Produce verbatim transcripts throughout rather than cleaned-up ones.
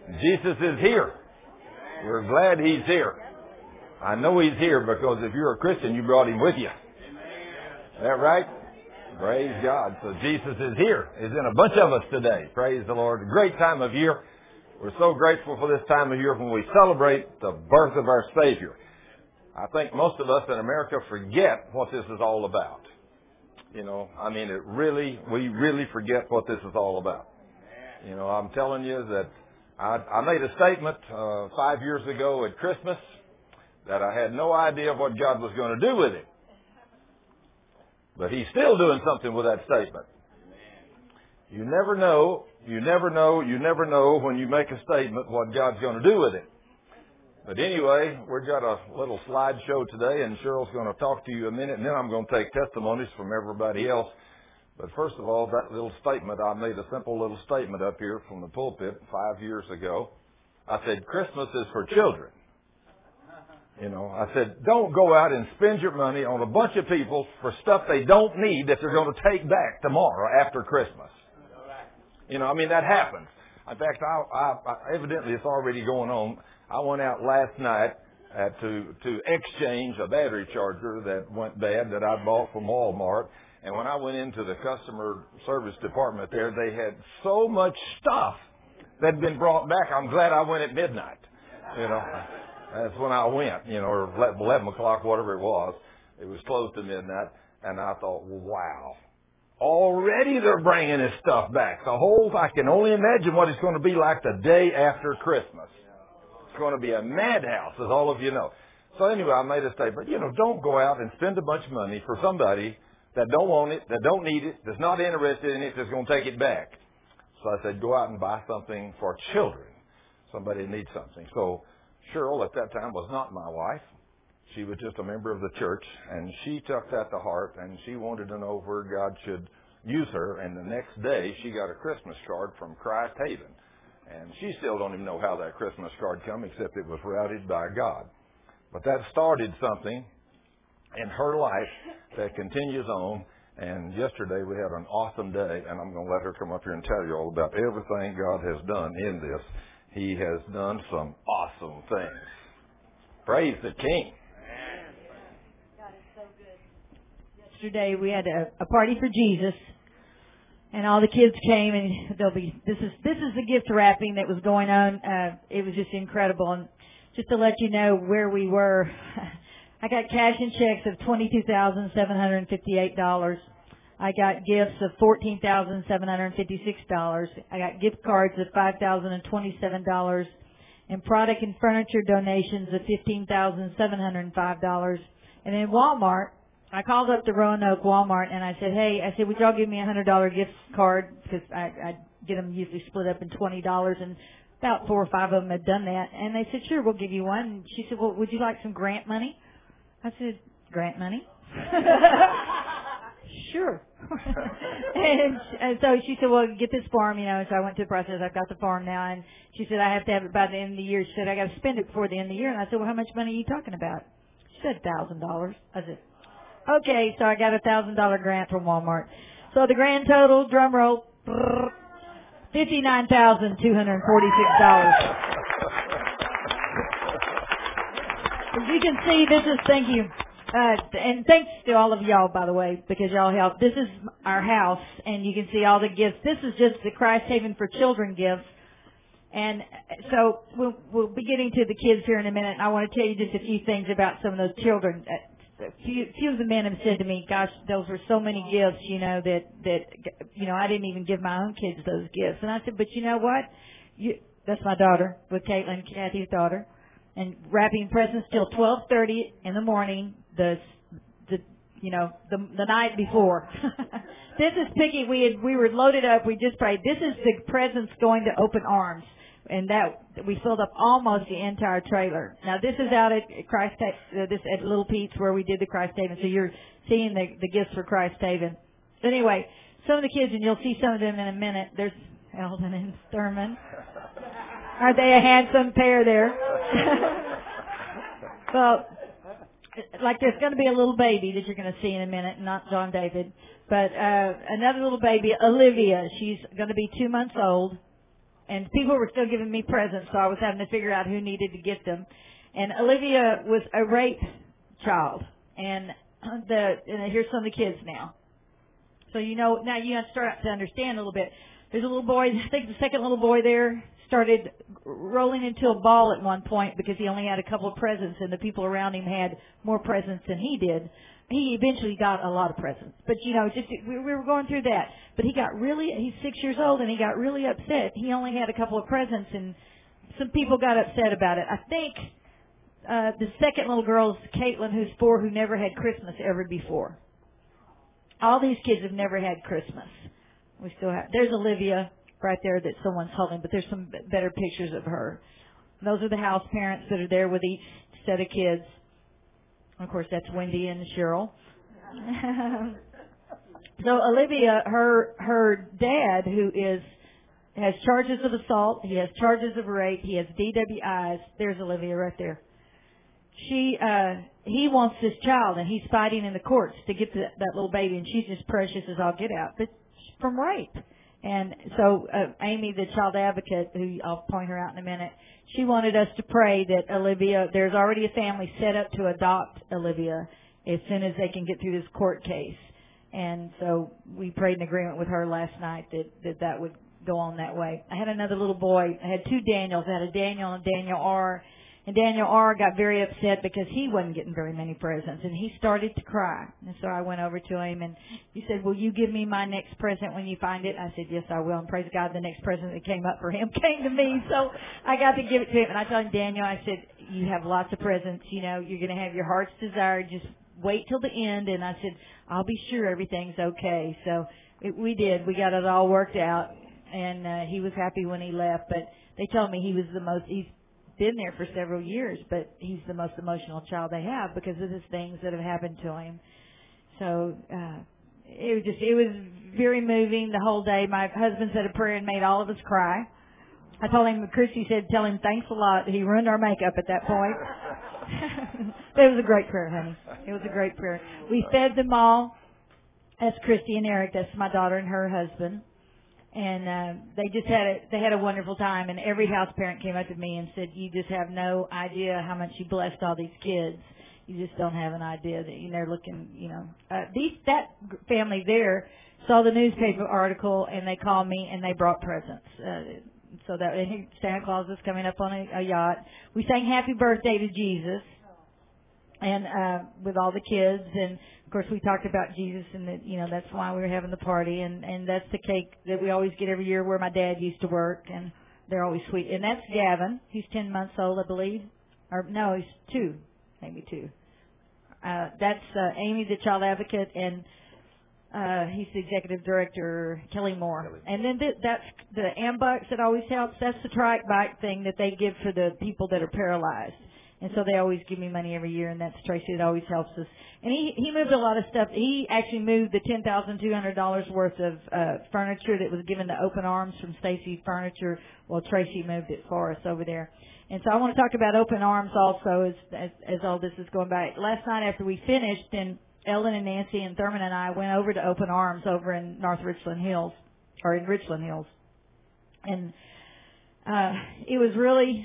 Jesus is here. We're glad He's here. I know He's here because if you're a Christian, you brought Him with you. Is that right? Praise God. So Jesus is here. He's in a bunch of us today. Praise the Lord. A great time of year. We're so grateful for this time of year when we celebrate the birth of our Savior. I think most of us in America forget what this is all about. You know, I mean, it really, we really forget what this is all about. You know, I'm telling you that I, I made a statement uh, five years ago at Christmas that I had no idea what God was going to do with it. But He's still doing something with that statement. You never know, you never know, you never know when you make a statement what God's going to do with it. But anyway, we've got a little slideshow today, and Cheryl's going to talk to you a minute, and then I'm going to take testimonies from everybody else. But first of all, that little statement, I made a simple little statement up here from the pulpit five years ago. I said, Christmas is for children. You know, I said, don't go out and spend your money on a bunch of people for stuff they don't need that they're going to take back tomorrow after Christmas. You know, I mean, that happens. In fact, I, I, I, evidently it's already going on. I went out last night at, to, to exchange a battery charger that went bad that I bought from Walmart. And when I went into the customer service department there, they had so much stuff that had been brought back. I'm glad I went at midnight. You know, that's when I went, you know, or eleven o'clock, whatever it was. It was close to midnight. And I thought, wow, already they're bringing this stuff back. The whole, I can only imagine what it's going to be like the day after Christmas. It's going to be a madhouse, as all of you know. So anyway, I made a statement, you know, don't go out and spend a bunch of money for somebody that don't want it, that don't need it, that's not interested in it, that's going to take it back. So I said, go out and buy something for children. Somebody needs something. So Cheryl at that time was not my wife. She was just a member of the church, and she took that to heart, and she wanted to know where God should use her. And the next day, she got a Christmas card from Christ Haven. And she still don't even know how that Christmas card come, except it was routed by God. But that started something in her life that continues on. And yesterday we had an awesome day, and I'm going to let her come up here and tell you all about everything God has done in this. He has done some awesome things. Praise the King. God is so good. Yesterday we had a, a party for Jesus, and all the kids came, and they'll be. This is this is the gift wrapping that was going on. Uh, it was just incredible, and just to let you know where we were. I got cash and checks of twenty-two thousand seven hundred fifty-eight dollars. I got gifts of fourteen thousand seven hundred fifty-six dollars. I got gift cards of five thousand twenty-seven dollars. And product and furniture donations of fifteen thousand seven hundred five dollars. And in Walmart, I called up the Roanoke Walmart and I said, hey, I said, would y'all give me a one hundred dollars gift card? Because I, I get them usually split up in twenty dollars, and about four or five of them had done that. And they said, sure, we'll give you one. And she said, well, would you like some grant money? I said, grant money? Sure. and, and so she said, well, get this form, you know. So I went through the process. I've got the form now. And she said, I have to have it by the end of the year. She said, I got to spend it before the end of the year. And I said, well, how much money are you talking about? She said, one thousand dollars. I said, okay. So I got a one thousand dollars grant from Walmart. So the grand total, drum roll, fifty-nine thousand two hundred forty-six dollars. As you can see, this is, thank you. Uh, and thanks to all of y'all, by the way, because y'all helped. This is our house, and you can see all the gifts. This is just the Christ Haven for Children gifts. And so we'll, we'll be getting to the kids here in a minute. And I want to tell you just a few things about some of those children. A few, few of the men have said to me, gosh, those were so many gifts, you know, that, that, you know, I didn't even give my own kids those gifts. And I said, but you know what? You, that's my daughter, with Caitlin, Kathy's daughter. And wrapping presents till twelve thirty in the morning, the, the, you know, the, the night before. This is picky. We had, we were loaded up. We just prayed. This is the presents going to Open Arms. And that, we filled up almost the entire trailer. Now this is out at Christ, uh, this at Little Pete's where we did the Christ Haven. So you're seeing the, the gifts for Christ Haven. Anyway, some of the kids, and you'll see some of them in a minute. There's Eldon and Thurman. Aren't they a handsome pair there? Well, like there's going to be a little baby that you're going to see in a minute, not John David, but uh, another little baby, Olivia. She's going to be two months old, and people were still giving me presents, so I was having to figure out who needed to get them. And Olivia was a rape child, and the and here's some of the kids now. So you know now you have to start to understand a little bit. There's a little boy. I think the second little boy there started rolling into a ball at one point because he only had a couple of presents, and the people around him had more presents than he did. He eventually got a lot of presents, but you know, just we, we were going through that. But he got really, he's six years old, and he got really upset. He only had a couple of presents, and some people got upset about it. I think uh, the second little girl is Caitlin, who's four, who never had Christmas ever before. All these kids have never had Christmas. We still have. There's Olivia right there that someone's holding, but there's some better pictures of her. Those are the house parents that are there with each set of kids. Of course, that's Wendy and Cheryl. So Olivia, her her dad, who is has charges of assault, he has charges of rape, he has D W Is. There's Olivia right there. She uh he wants this child, and he's fighting in the courts to get the, that little baby, and she's as precious as all get out, but from rape. And so uh, Amy, the child advocate, who I'll point her out in a minute, she wanted us to pray that Olivia, there's already a family set up to adopt Olivia as soon as they can get through this court case. And so we prayed in agreement with her last night that that, that would go on that way. I had another little boy. I had two Daniels. I had a Daniel and Daniel R. And Daniel R. got very upset because he wasn't getting very many presents, and he started to cry. And so I went over to him, and he said, will you give me my next present when you find it? I said, yes, I will. And praise God, the next present that came up for him came to me. So I got to give it to him. And I told him, Daniel, I said, you have lots of presents. You know, you're going to have your heart's desire. Just wait till the end. And I said, I'll be sure everything's okay. So it, we did. We got it all worked out, and uh, he was happy when he left. But they told me he was the most, he's been there for several years, but he's the most emotional child they have because of the things that have happened to him. So uh, it was just, it was very moving the whole day. My husband said a prayer and made all of us cry. I told him, Christy said, tell him thanks a lot. He ruined our makeup at that point. But it was a great prayer, honey. It was a great prayer. We fed them all. That's Christy and Eric. That's my daughter and her husband. And uh, they just had a they had a wonderful time. And every house parent came up to me and said, "You just have no idea how much you blessed all these kids. You just don't have an idea that you know they're looking, you know." Uh, these that family there saw the newspaper article, and they called me and they brought presents. Uh, so that and Santa Claus was coming up on a, a yacht. We sang "Happy Birthday to Jesus," and uh, with all the kids. And of course, we talked about Jesus, and that, you know, that's why we were having the party. And, and that's the cake that we always get every year where my dad used to work, and they're always sweet. And that's Gavin. He's ten months old, I believe. Or, no, he's two, maybe two. Uh, that's uh, Amy, the child advocate, and uh, he's the executive director, Kelly Moore. Kelly. And then th- that's the AmBucks that always helps. That's the trike bike thing that they give for the people that are paralyzed. And so they always give me money every year, and that's Tracy that always helps us. And he, he moved a lot of stuff. He actually moved the ten thousand two hundred dollars worth of uh, furniture that was given to Open Arms from Stacy Furniture. Well, Tracy moved it for us over there. And so I want to talk about Open Arms also as, as, as all this is going by. Last night after we finished, and Ellen and Nancy and Thurman and I went over to Open Arms over in North Richland Hills, or in Richland Hills. And uh, it was really...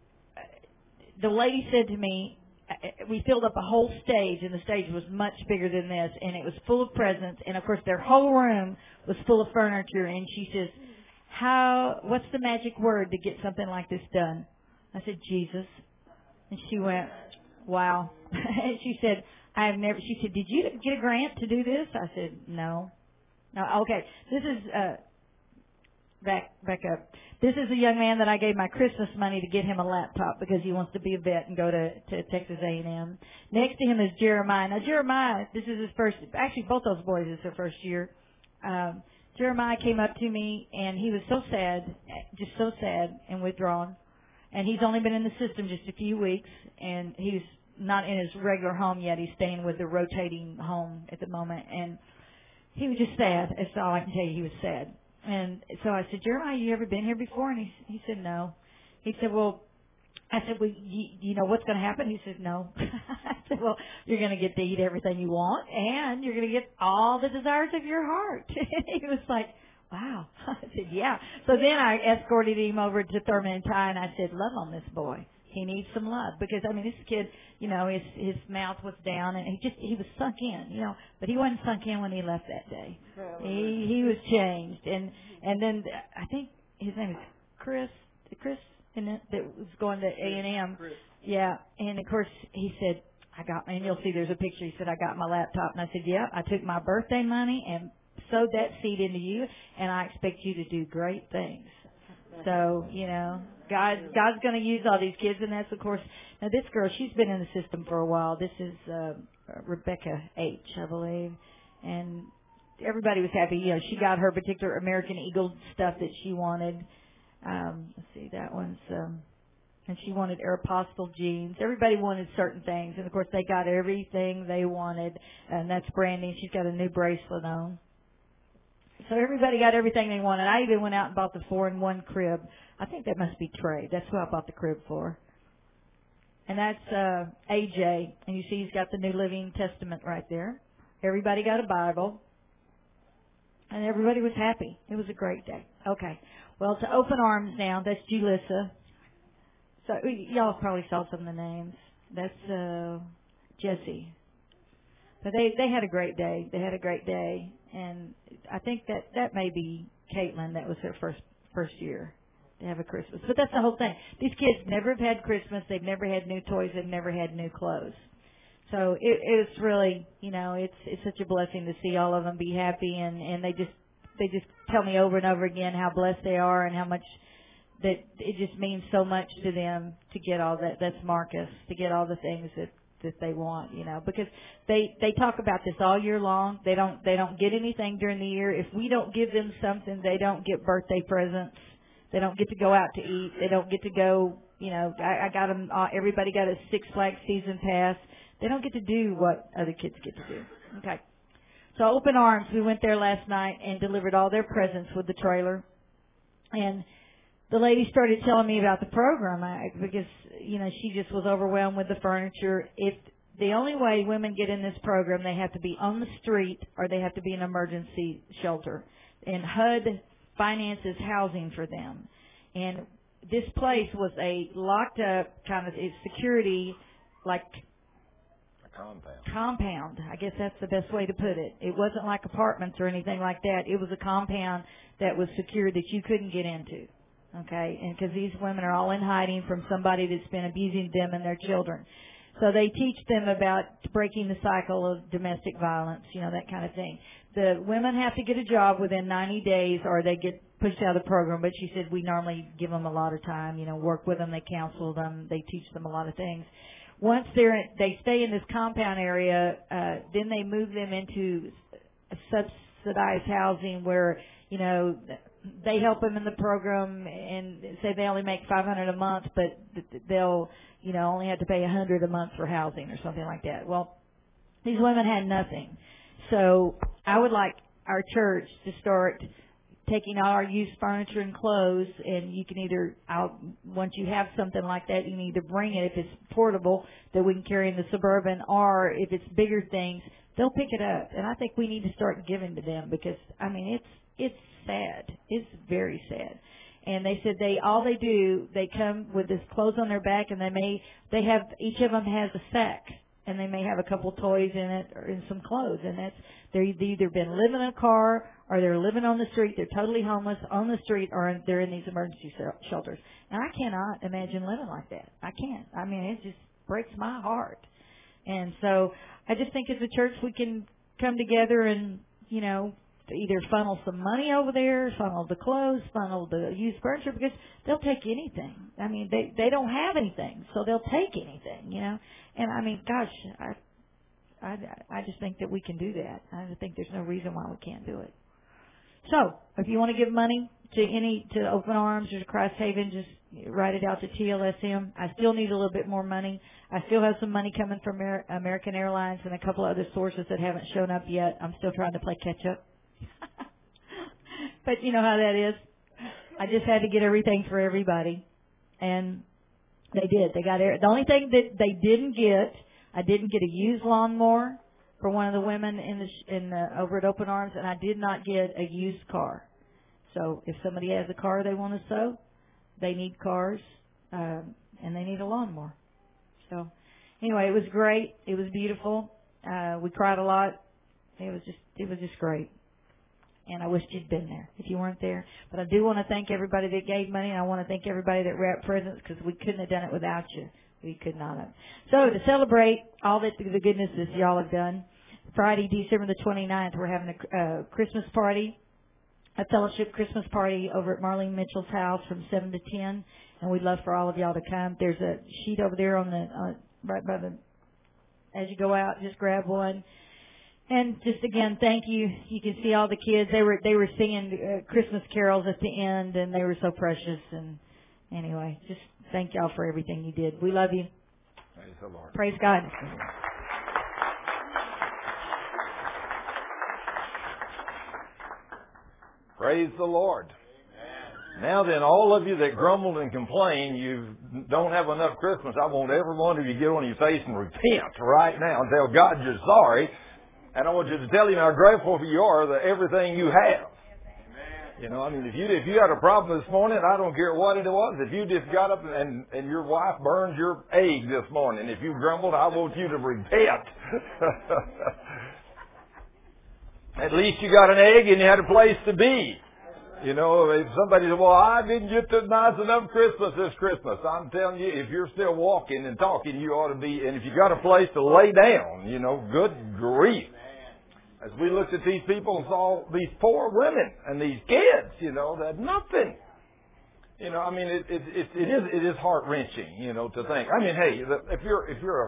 The lady said to me, we filled up a whole stage, and the stage was much bigger than this, and it was full of presents, and of course their whole room was full of furniture, and she says, "How? What's the magic word to get something like this done?" I said, "Jesus." And she went, "Wow." And she said, "I have never," she said, "Did you get a grant to do this?" I said, "No." No, okay. This is, uh, back, back up. This is a young man that I gave my Christmas money to get him a laptop because he wants to be a vet and go to, to Texas A and M. Next to him is Jeremiah. Now, Jeremiah, this is his first, actually both those boys is their first year. Um, Jeremiah came up to me, and he was so sad, just so sad and withdrawn. And he's only been in the system just a few weeks, and he's not in his regular home yet. He's staying with the rotating home at the moment. And he was just sad. That's all I can tell you. He was sad. And so I said, "Jeremiah, you ever been here before?" And he he said, "No." He said, "Well," I said, "Well, you, you know what's going to happen?" He said, "No." I said, "Well, you're going to get to eat everything you want, and you're going to get all the desires of your heart." He was like, wow. I said, yeah. So then I escorted him over to Thurman and Ty, and I said, love on this boy. He needs some love. Because, I mean, this kid, you know, his his mouth was down, and he just, he was sunk in, you know. But he wasn't sunk in when he left that day. He he was changed. And and then I think his name is Chris, Chris, and that was going to A and M. Yeah. And, of course, he said, I got, and you'll see there's a picture. He said, I got my laptop. And I said, yeah, I took my birthday money and sowed that seed into you, and I expect you to do great things. So, you know, God, God's going to use all these kids, and that's, of course, now this girl, she's been in the system for a while. This is uh, Rebecca H., I believe, and everybody was happy. You know, she got her particular American Eagle stuff that she wanted. Um, let's see, that one's, um, and she wanted Aeropostale jeans. Everybody wanted certain things, and, of course, they got everything they wanted, and that's Brandy. She's got a new bracelet on. So everybody got everything they wanted. I even went out and bought the four-in-one crib. I think that must be Trey. That's who I bought the crib for. And that's uh, A J. And you see he's got the New Living Testament right there. Everybody got a Bible. And everybody was happy. It was a great day. Okay. Well, to Open Arms now, that's Julissa. So y'all probably saw some of the names. That's uh, Jesse. But they, they had a great day. They had a great day. And I think that that may be Caitlin. That was her first first year to have a Christmas. But that's the whole thing. These kids never have had Christmas. They've never had new toys. They've never had new clothes. So it, it's really, you know, it's it's such a blessing to see all of them be happy. And, and they just they just tell me over and over again how blessed they are and how much that it just means so much to them to get all that. That's Marcus, to get all the things that that they want, you know, because they they talk about this all year long. They don't they don't get anything during the year. If we don't give them something, they don't get birthday presents. They don't get to go out to eat. They don't get to go, you know. I, I got them. Uh, everybody got a Six Flags season pass. They don't get to do what other kids get to do. Okay. So Open Arms, we went there last night and delivered all their presents with the trailer, and the lady started telling me about the program I, because, you know, she just was overwhelmed with the furniture. If the only way women get in this program, they have to be on the street or they have to be in an emergency shelter. And H U D finances housing for them. And this place was a locked up kind of security, like a compound. Compound. I guess that's the best way to put it. It wasn't like apartments or anything like that. It was a compound that was secure that you couldn't get into. Okay, and because these women are all in hiding from somebody that's been abusing them and their children. So they teach them about breaking the cycle of domestic violence, you know, that kind of thing. The women have to get a job within ninety days or they get pushed out of the program, but she said we normally give them a lot of time, you know, work with them, they counsel them, they teach them a lot of things. Once they're in, they stay in this compound area, uh, then they move them into subsidized housing where, you know, they help them in the program and say they only make five hundred a month, but they'll, you know, only have to pay a hundred a month for housing or something like that. Well, these women had nothing. So I would like our church to start taking all our used furniture and clothes, and you can either, I'll, once you have something like that, you can either bring it if it's portable that we can carry in the Suburban, or if it's bigger things, they'll pick it up. And I think we need to start giving to them because, I mean, it's, it's sad. It's very sad. And they said they, all they do, they come with this clothes on their back and they may, they have, each of them has a sack and they may have a couple toys in it or in some clothes. And that's, they've either been living in a car or they're living on the street. They're totally homeless on the street or they're in these emergency shelters. And I cannot imagine living like that. I can't. I mean, it just breaks my heart. And so I just think as a church we can come together and, you know, to either funnel some money over there, funnel the clothes, funnel the used furniture, because they'll take anything. I mean, they they don't have anything, so they'll take anything, you know. And I mean, gosh, I I I just think that we can do that. I just think there's no reason why we can't do it. So, if you want to give money to any to Open Arms or to Christ Haven, just write it out to T L S M. I still need a little bit more money. I still have some money coming from Amer- American Airlines and a couple other sources that haven't shown up yet. I'm still trying to play catch up. But you know how that is. I just had to get everything for everybody, and they did. They got air. The only thing that they didn't get, I didn't get a used lawnmower for one of the women in the in the, over at Open Arms, and I did not get a used car. So if somebody has a car they want to sew, they need cars, um, and they need a lawnmower. So anyway, it was great. It was beautiful. Uh, we cried a lot. It was just, it was just great. And I wish you'd been there if you weren't there. But I do want to thank everybody that gave money, and I want to thank everybody that wrapped presents, because we couldn't have done it without you. We could not have. So to celebrate all that the goodness that y'all have done, Friday, December the twenty-ninth, we're having a uh, Christmas party, a fellowship Christmas party over at Marlene Mitchell's house from seven to ten, and we'd love for all of y'all to come. There's a sheet over there on the uh, right by the, as you go out, just grab one. And just again, thank you. You can see all the kids. They were they were singing uh, Christmas carols at the end, and they were so precious. And anyway, just thank y'all for everything you did. We love you. Praise the Lord. Praise God. Praise the Lord. Now then, all of you that grumbled and complain you don't have enough Christmas, I want every one of you to get on your face and repent right now and tell God you're sorry. And I want you to tell Him how grateful you are for everything you have. You know, I mean, if you if you had a problem this morning, I don't care what it was. If you just got up and, and your wife burned your egg this morning, if you grumbled, I want you to repent. At least you got an egg and you had a place to be. You know, if somebody said, well, I didn't get the nice enough Christmas this Christmas. I'm telling you, if you're still walking and talking, you ought to be, and if you got a place to lay down, you know, good grief. As we looked at these people and saw these poor women and these kids, you know, that had nothing. You know, I mean, it, it, it, it is, it is heart wrenching, you know, to think. I mean, hey, if you're, if you're a,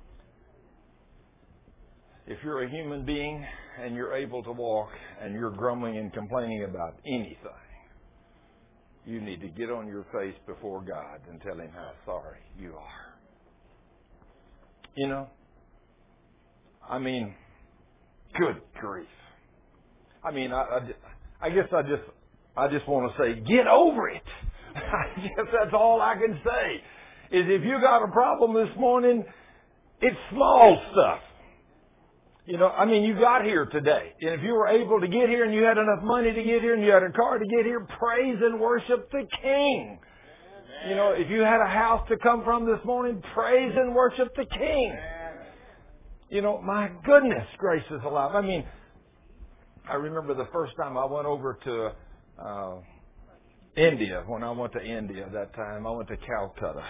if you're a human being and you're able to walk and you're grumbling and complaining about anything, you need to get on your face before God and tell Him how sorry you are. You know, I mean, good grief. I mean, I, I, I guess I just, I just want to say, get over it. I guess that's all I can say. Is if you got a problem this morning, it's small stuff. You know, I mean, you got here today. And if you were able to get here and you had enough money to get here and you had a car to get here, praise and worship the King. Amen. You know, if you had a house to come from this morning, praise and worship the King. Amen. You know, my goodness gracious alive. I mean, I remember the first time I went over to uh, India, when I went to India that time, I went to Calcutta.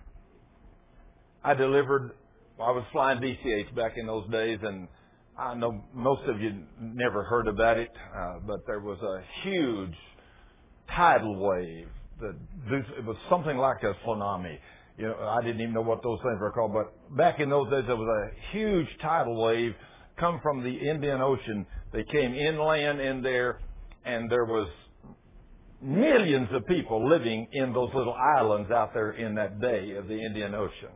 I delivered, I was flying D C H back in those days, and I know most of you never heard about it, uh, but there was a huge tidal wave. That it was something like a tsunami. You know, I didn't even know what those things were called, but back in those days there was a huge tidal wave come from the Indian Ocean. They came inland in there, and there was millions of people living in those little islands out there in that bay of the Indian Ocean.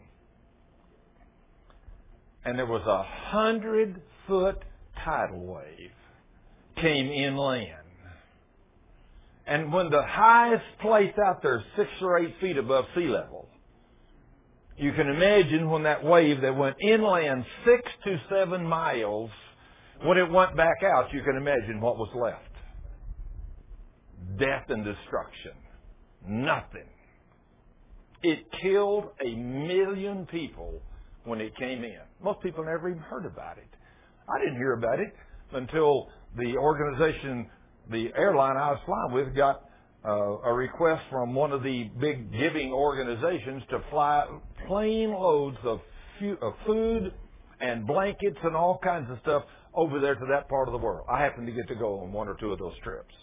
And there was a hundred foot tidal wave came inland. And when the highest place out there is six or eight feet above sea level, you can imagine when that wave that went inland six to seven miles, when it went back out, you can imagine what was left. Death and destruction. Nothing. It killed a million people when it came in. Most people never even heard about it. I didn't hear about it until the organization, the airline I was flying with, got uh, a request from one of the big giving organizations to fly plane loads of, fu- of food and blankets and all kinds of stuff over there to that part of the world. I happened to get to go on one or two of those trips.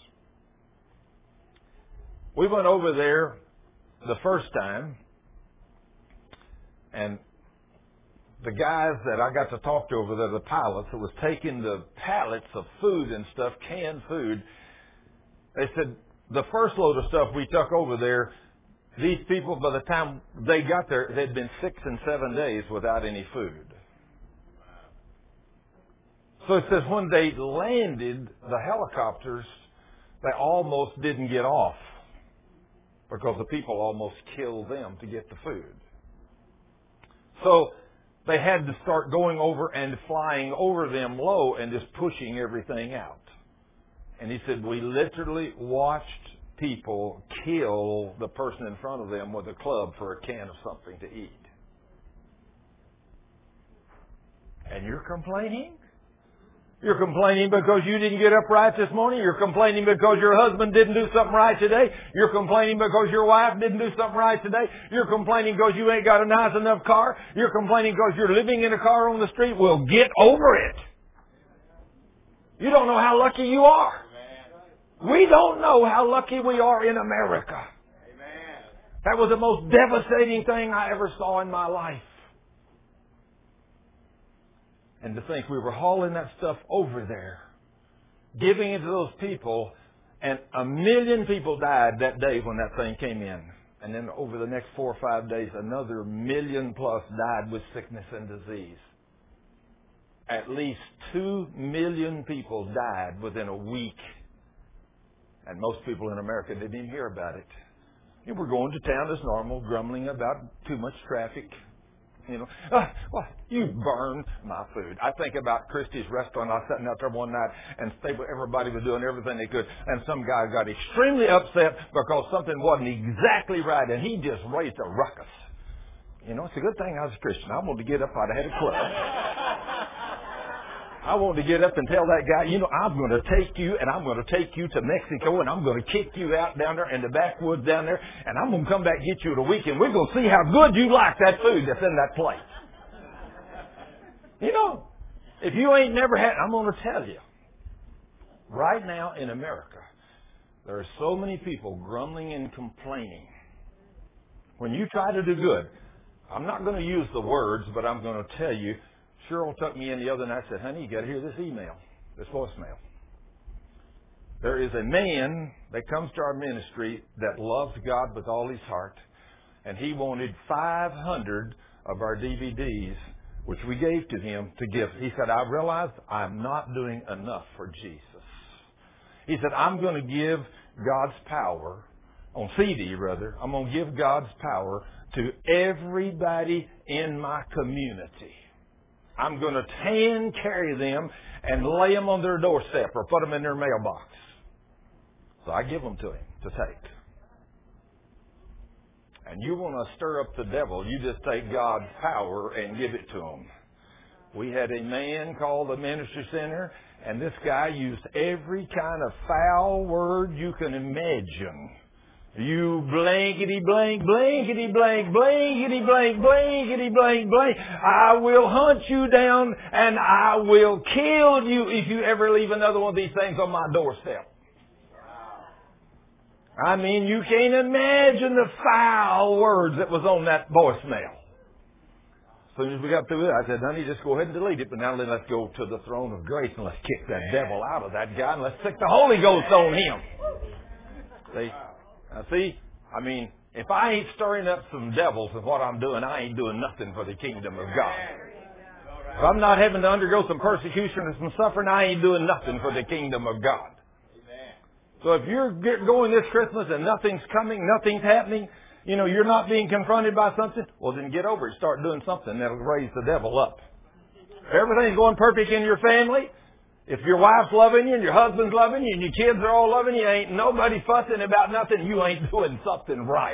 We went over there the first time, and the guys that I got to talk to over there, the pilots that was taking the pallets of food and stuff, canned food, they said the first load of stuff we took over there, these people, by the time they got there, they'd been six and seven days without any food. So it says when they landed the helicopters, they almost didn't get off because the people almost killed them to get the food. So they had to start going over and flying over them low and just pushing everything out. And he said, we literally watched people kill the person in front of them with a club for a can of something to eat. And you're complaining? You're complaining because you didn't get up right this morning. You're complaining because your husband didn't do something right today. You're complaining because your wife didn't do something right today. You're complaining because you ain't got a nice enough car. You're complaining because you're living in a car on the street. Well, get over it. You don't know how lucky you are. We don't know how lucky we are in America. That was the most devastating thing I ever saw in my life. And to think we were hauling that stuff over there, giving it to those people, and a million people died that day when that thing came in. And then over the next four or five days, another million plus died with sickness and disease. At least two million people died within a week. And most people in America didn't even hear about it. And we're going to town as normal, grumbling about too much traffic. You know, uh, well, you burn my food. I think about Christie's restaurant. I was sitting out there one night, and everybody was doing everything they could, and some guy got extremely upset because something wasn't exactly right, and he just raised a ruckus. You know, it's a good thing I was a Christian. I wanted to get up. I'd had a club. I wanted to get up and tell that guy, you know, I'm going to take you, and I'm going to take you to Mexico, and I'm going to kick you out down there in the backwoods down there, and I'm going to come back and get you at a weekend. We're going to see how good you like that food that's in that plate. You know, if you ain't never had, I'm going to tell you, right now in America, there are so many people grumbling and complaining. When you try to do good, I'm not going to use the words, but I'm going to tell you, Cheryl took me in the other night and said, honey, you got to hear this email, this voicemail. There is a man that comes to our ministry that loves God with all his heart, and he wanted five hundred of our D V Ds, which we gave to him, to give. He said, I realized I'm not doing enough for Jesus. He said, I'm going to give God's power, on C D rather, I'm going to give God's power to everybody in my community. I'm going to hand carry them and lay them on their doorstep or put them in their mailbox. So I give them to him to take. And you want to stir up the devil, you just take God's power and give it to him. We had a man called the ministry center, and this guy used every kind of foul word you can imagine. You blankety blank, blankety blank, blankety blank, blankety blank, blank. I will hunt you down and I will kill you if you ever leave another one of these things on my doorstep. I mean, you can't imagine the foul words that was on that voicemail. As soon as we got through it, I said, honey, just go ahead and delete it. But now let's go to the throne of grace and let's kick that devil out of that guy and let's stick the Holy Ghost on him. See? Now, see, I mean, if I ain't stirring up some devils with what I'm doing, I ain't doing nothing for the kingdom of God. If I'm not having to undergo some persecution and some suffering, I ain't doing nothing for the kingdom of God. So if you're going this Christmas and nothing's coming, nothing's happening, you know, you're not being confronted by something, well, then get over it. Start doing something that'll raise the devil up. If everything's going perfect in your family, if your wife's loving you and your husband's loving you and your kids are all loving you, ain't nobody fussing about nothing, you ain't doing something right.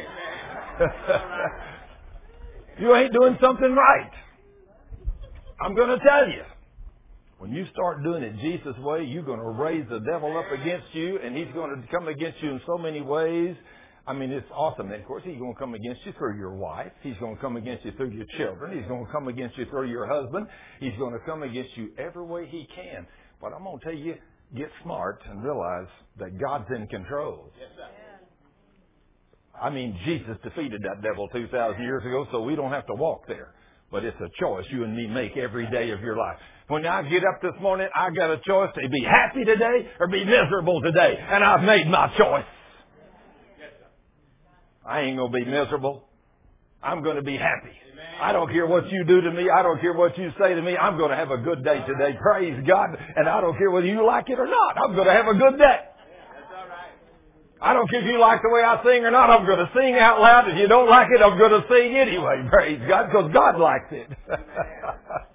You ain't doing something right. I'm going to tell you, when you start doing it Jesus' way, you're going to raise the devil up against you, and he's going to come against you in so many ways. I mean, it's awesome. And of course, he's going to come against you through your wife. He's going to come against you through your children. He's going to come against you through your husband. He's going to come against you every way he can. But I'm going to tell you, get smart and realize that God's in control. Yes, sir. I mean, Jesus defeated that devil two thousand years ago, so we don't have to walk there. But it's a choice you and me make every day of your life. When I get up this morning, I got a choice to be happy today or be miserable today. And I've made my choice. I ain't going to be miserable. I'm going to be happy. I don't care what you do to me. I don't care what you say to me. I'm going to have a good day today. Praise God. And I don't care whether you like it or not. I'm going to have a good day. I don't care if you like the way I sing or not. I'm going to sing out loud. If you don't like it, I'm going to sing anyway. Praise God, because God likes it.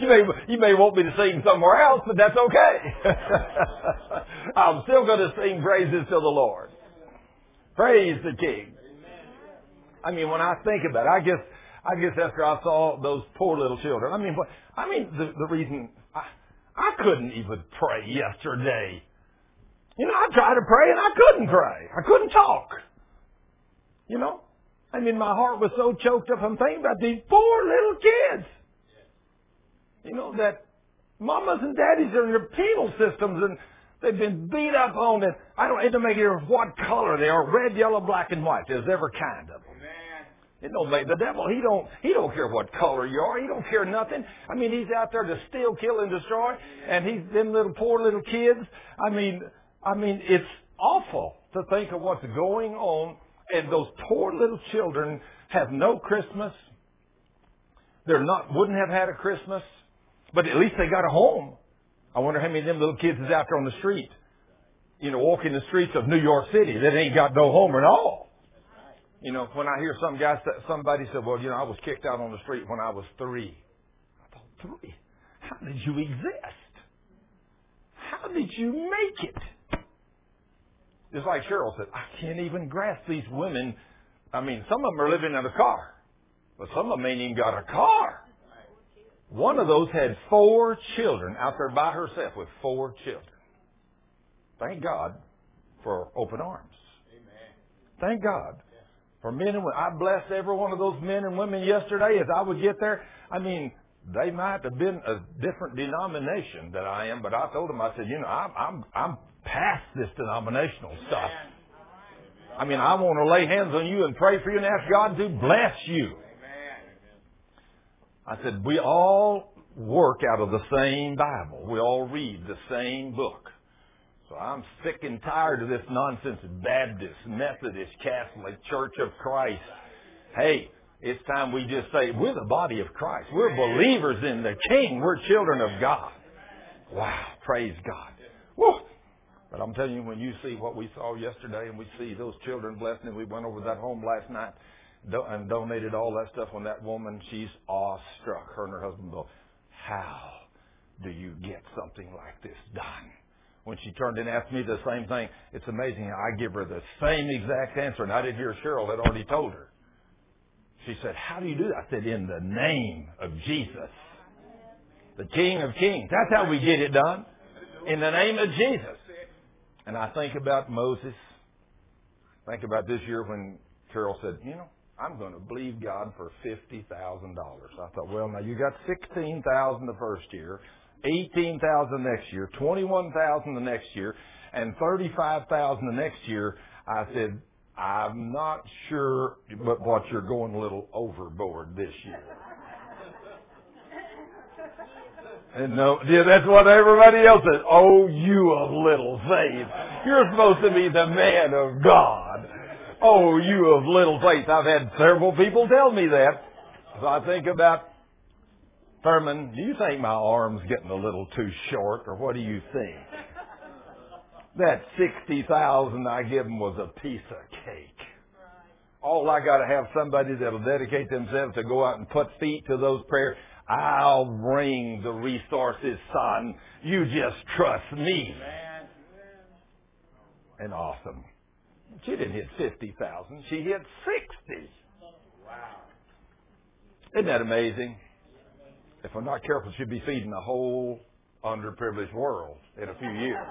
you may you may want me to sing somewhere else, but that's okay. I'm still going to sing praises to the Lord. Praise the King. I mean, when I think about it, I guess I guess after I saw those poor little children, I mean, what, I mean the the reason I I couldn't even pray yesterday. You know, I tried to pray and I couldn't pray. I couldn't talk. You know, I mean, my heart was so choked up. I'm thinking about these poor little kids. You know, that mamas and daddies are in their penal systems and they've been beat up on, and I don't it don't make it what color they are, red, yellow, black, and white. There's every kind of them. It don't make the devil. He don't. He don't care what color you are. He don't care nothing. I mean, he's out there to steal, kill, and destroy. And he's them little poor little kids. I mean, I mean, it's awful to think of what's going on. And those poor little children have no Christmas. They're not. Wouldn't have had a Christmas, but at least they got a home. I wonder how many of them little kids is out there on the street, you know, walking the streets of New York City that ain't got no home at all. You know, when I hear some guy, somebody said, well, you know, I was kicked out on the street when I was three. I thought, three? How did you exist? How did you make it? Just like Cheryl said, I can't even grasp these women. I mean, some of them are living in a car, but some of them ain't even got a car. One of those had four children out there by herself with four children. Thank God for open arms. Thank God for men and women. I blessed every one of those men and women yesterday as I would get there. I mean, they might have been a different denomination than I am, but I told them, I said, you know, I'm I'm I'm past this denominational stuff. I mean, I want to lay hands on you and pray for you and ask God to bless you. I said, we all work out of the same Bible. We all read the same book. So I'm sick and tired of this nonsense. Baptist, Methodist, Catholic, Church of Christ. Hey, it's time we just say, we're the body of Christ. We're believers in the King. We're children of God. Wow, praise God. Woo. But I'm telling you, when you see what we saw yesterday and we see those children blessed, and we went over that home last night and donated all that stuff on that woman, she's awestruck. Her and her husband both. How do you get something like this done? When she turned in and asked me the same thing, it's amazing how I give her the same exact answer. And I didn't hear Cheryl had already told her. She said, how do you do that? I said, in the name of Jesus, the King of Kings. That's how we get it done. In the name of Jesus. And I think about Moses. Think about this year when Carol said, you know, I'm going to believe God for fifty thousand dollars. I thought, well, now you got sixteen thousand dollars the first year, eighteen thousand dollars next year, twenty-one thousand dollars the next year, and thirty-five thousand dollars the next year. I said, I'm not sure, but what you're going a little overboard this year. And no, yeah, that's what everybody else says. Oh, you of little faith. You're supposed to be the man of God. Oh, you of little faith. I've had several people tell me that. So I think about, Thurman, do you think my arm's getting a little too short, or what do you think? That sixty thousand I give them was a piece of cake. All I got to have somebody that'll dedicate themselves to go out and put feet to those prayers. I'll bring the resources, son. You just trust me. And awesome. She didn't hit fifty thousand. She hit sixty. Wow. Isn't that amazing? If we're not careful, she'll be feeding the whole underprivileged world in a few years.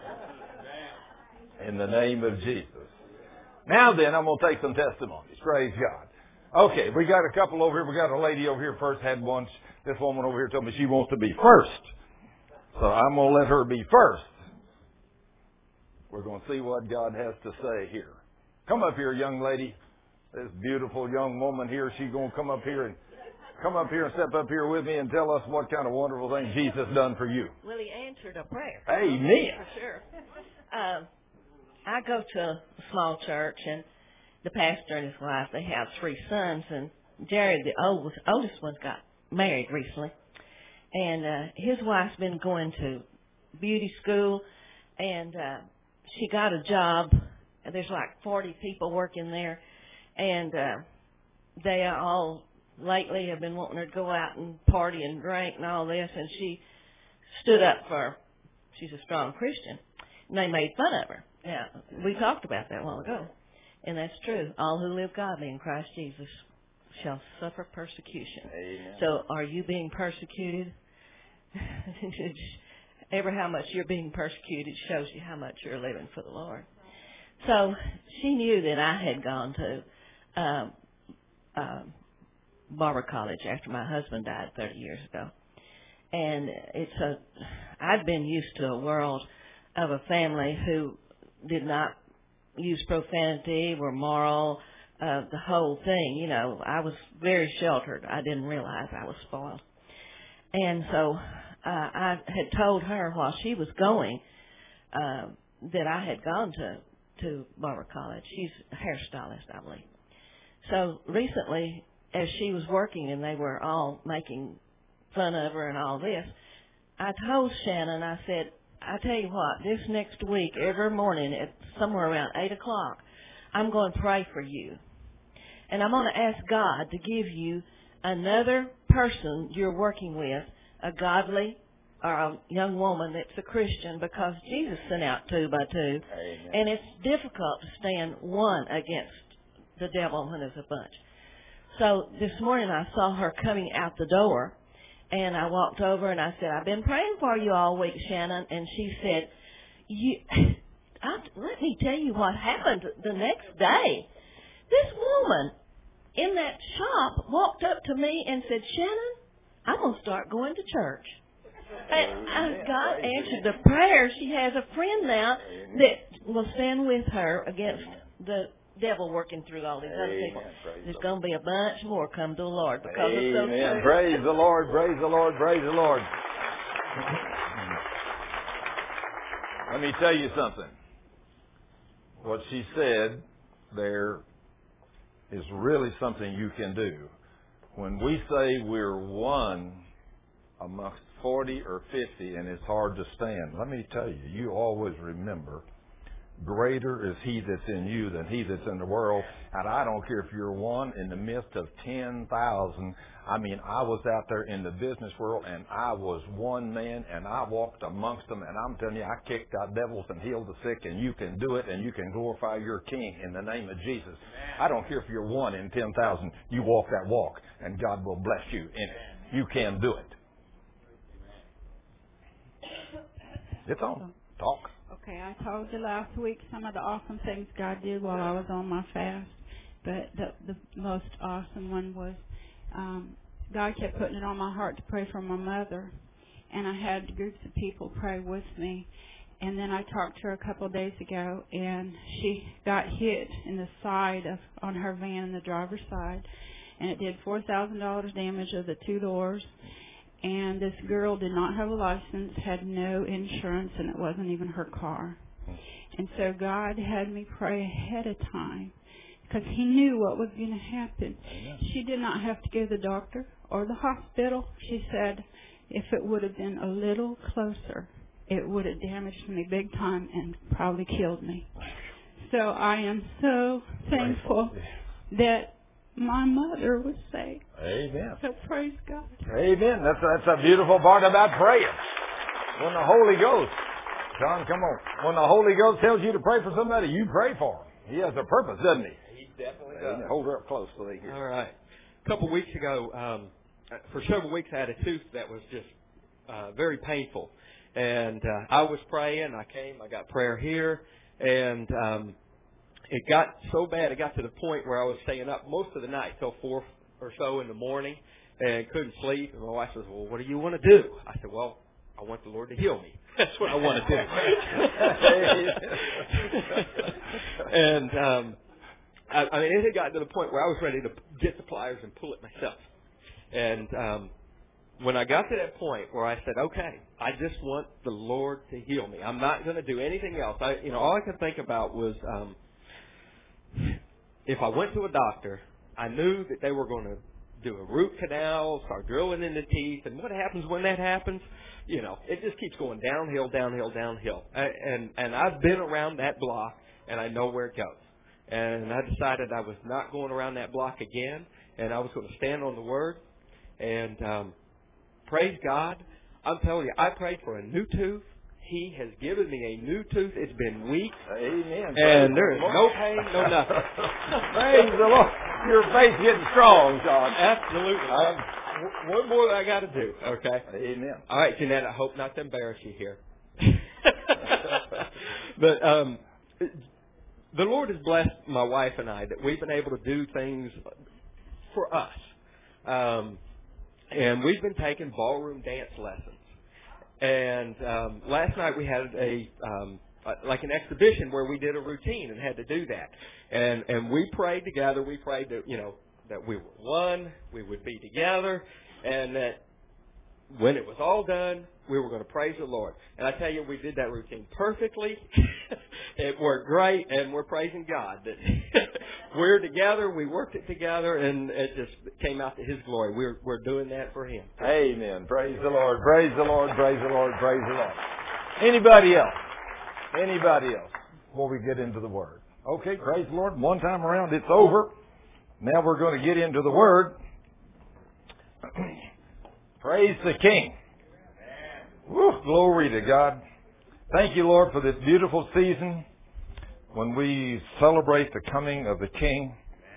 In the name of Jesus. Now then, I'm going to take some testimonies. Praise God. Okay, we got a couple over here. We got a lady over here first had one. This woman over here told me she wants to be first. So I'm going to let her be first. We're going to see what God has to say here. Come up here, young lady. This beautiful young woman here, she's going to come up here and come up here and step up here with me and tell us what kind of wonderful thing Jesus done for you. Well, he answered a prayer. Amen. For sure. Um, I go to a small church, and the pastor and his wife, they have three sons, and Jerry, the oldest, oldest one, got married recently. And uh, his wife's been going to beauty school, and uh, she got a job. There's like forty people working there, and uh, they are all lately have been wanting her to go out and party and drink and all this, and she stood up for her. She's a strong Christian. And they made fun of her. Now, we talked about that a while ago. And that's true. All who live godly in Christ Jesus shall suffer persecution. Amen. So are you being persecuted? Ever how much you're being persecuted shows you how much you're living for the Lord. So she knew that I had gone to um, um, Barber College after my husband died thirty years ago. And it's a, I'd been used to a world of a family who did not use profanity, were moral, uh, the whole thing. You know, I was very sheltered. I didn't realize I was spoiled. And so uh, I had told her while she was going uh, that I had gone to, to Barber College. She's a hairstylist, I believe. So recently, as she was working and they were all making fun of her and all this, I told Shannon, I said, I tell you what, this next week, every morning at somewhere around eight o'clock, I'm going to pray for you. And I'm going to ask God to give you another person you're working with, a godly or a young woman that's a Christian, because Jesus sent out two by two. Amen. And it's difficult to stand one against the devil when there's a bunch. So this morning I saw her coming out the door, and I walked over and I said, I've been praying for you all week, Shannon. And she said, you, I, let me tell you what happened the next day. This woman in that shop walked up to me and said, Shannon, I'm going to start going to church. And uh, God answered the prayer. She has a friend now that will stand with her against the devil working through all these other people. There's going to be a bunch more come to the Lord because Amen. it's so true. Praise the Lord, praise the Lord, praise the Lord. Let me tell you something. What she said there is really something you can do. When we say we're one amongst forty or fifty and it's hard to stand, let me tell you, you always remember, greater is he that's in you than he that's in the world. And I don't care if you're one in the midst of ten thousand. I mean, I was out there in the business world and I was one man and I walked amongst them, and I'm telling you, I kicked out devils and healed the sick, and you can do it, and you can glorify your King in the name of Jesus. I don't care if you're one in ten thousand. You walk that walk and God will bless you in it. You can do it. It's on. Talk. Okay, I told you last week some of the awesome things God did while I was on my fast, but the, the most awesome one was um, God kept putting it on my heart to pray for my mother, and I had groups of people pray with me. And then I talked to her a couple of days ago, and she got hit in the side of on her van, in the driver's side, and it did four thousand dollars damage of the two doors. And this girl did not have a license, had no insurance, and it wasn't even her car. And so God had me pray ahead of time because he knew what was going to happen. Amen. She did not have to go to the doctor or the hospital. She said if it would have been a little closer, it would have damaged me big time and probably killed me. So I am so thankful that my mother was saved. Amen. So praise God. Amen. That's a, that's a beautiful part about praying. When the Holy Ghost, John, come on. When the Holy Ghost tells you to pray for somebody, you pray for him. He has a purpose, doesn't he? He definitely does. Hold her up close so they hear. All right. A couple of weeks ago, um, for several weeks, I had a tooth that was just uh, very painful. And uh, I was praying. I came. I got prayer here. And um, it got so bad, it got to the point where I was staying up most of the night till four or so in the morning and couldn't sleep. And my wife says, well, what do you want to do? I said, well, I want the Lord to heal me. That's what I want to do. and um, I, I mean, it had gotten to the point where I was ready to get the pliers and pull it myself. And um, when I got to that point where I said, okay, I just want the Lord to heal me. I'm not going to do anything else. I, you know, all I could think about was um, if I went to a doctor, I knew that they were going to do a root canal, start drilling in the teeth, and what happens when that happens? You know, it just keeps going downhill, downhill, downhill. And and I've been around that block, and I know where it goes. And I decided I was not going around that block again, and I was going to stand on the Word. And um, praise God. I'm telling you, I prayed for a new tooth. He has given me a new tooth. It's been weeks. Amen. And there is no pain, no nothing. Praise the Lord. Your faith's getting strong, John. Absolutely. Um, one more that I got to do, okay? Amen. All right, Jeanette, I hope not to embarrass you here. But um, the Lord has blessed my wife and I that we've been able to do things for us. Um, and we've been taking ballroom dance lessons. And um, last night we had a um, like an exhibition where we did a routine and had to do that. And and we prayed together. We prayed that, you know, that we were one, we would be together, and that when it was all done, we were going to praise the Lord. And I tell you, we did that routine perfectly. It worked great, and we're praising God that we're together, we worked it together, and it just came out to His glory. We're we're doing that for Him. Amen. Praise the Lord. Praise the Lord. Praise the Lord. Praise the Lord. Anybody else? Anybody else? Before we get into the Word. Okay, praise the Lord. One time around, it's over. Now we're going to get into the Word. Praise the King. Woo, glory to God. Thank you, Lord, for this beautiful season when we celebrate the coming of the King.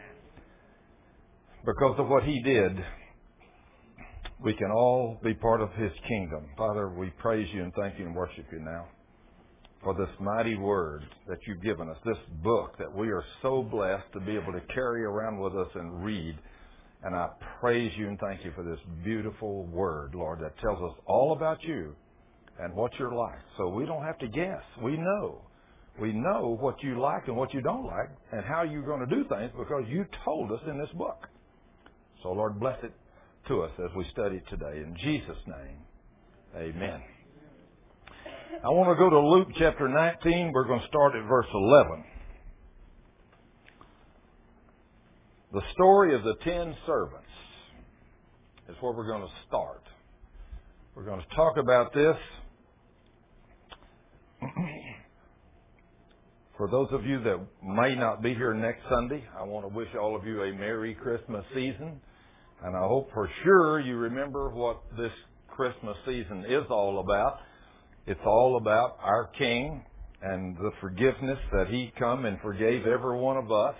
Because of what He did, we can all be part of His kingdom. Father, we praise You and thank You and worship You now for this mighty Word that You've given us, this book that we are so blessed to be able to carry around with us and read. And I praise You and thank You for this beautiful Word, Lord, that tells us all about You and what You're like. So we don't have to guess. We know. We know what You like and what You don't like and how You're going to do things because You told us in this book. So, Lord, bless it to us as we study today. In Jesus' name, amen. I want to go to Luke chapter nineteen. We're going to start at verse eleven. The story of the ten servants is where we're going to start. We're going to talk about this. For those of you that may not be here next Sunday, I want to wish all of you a Merry Christmas season. And I hope for sure you remember what this Christmas season is all about. It's all about our King and the forgiveness that He come and forgave every one of us.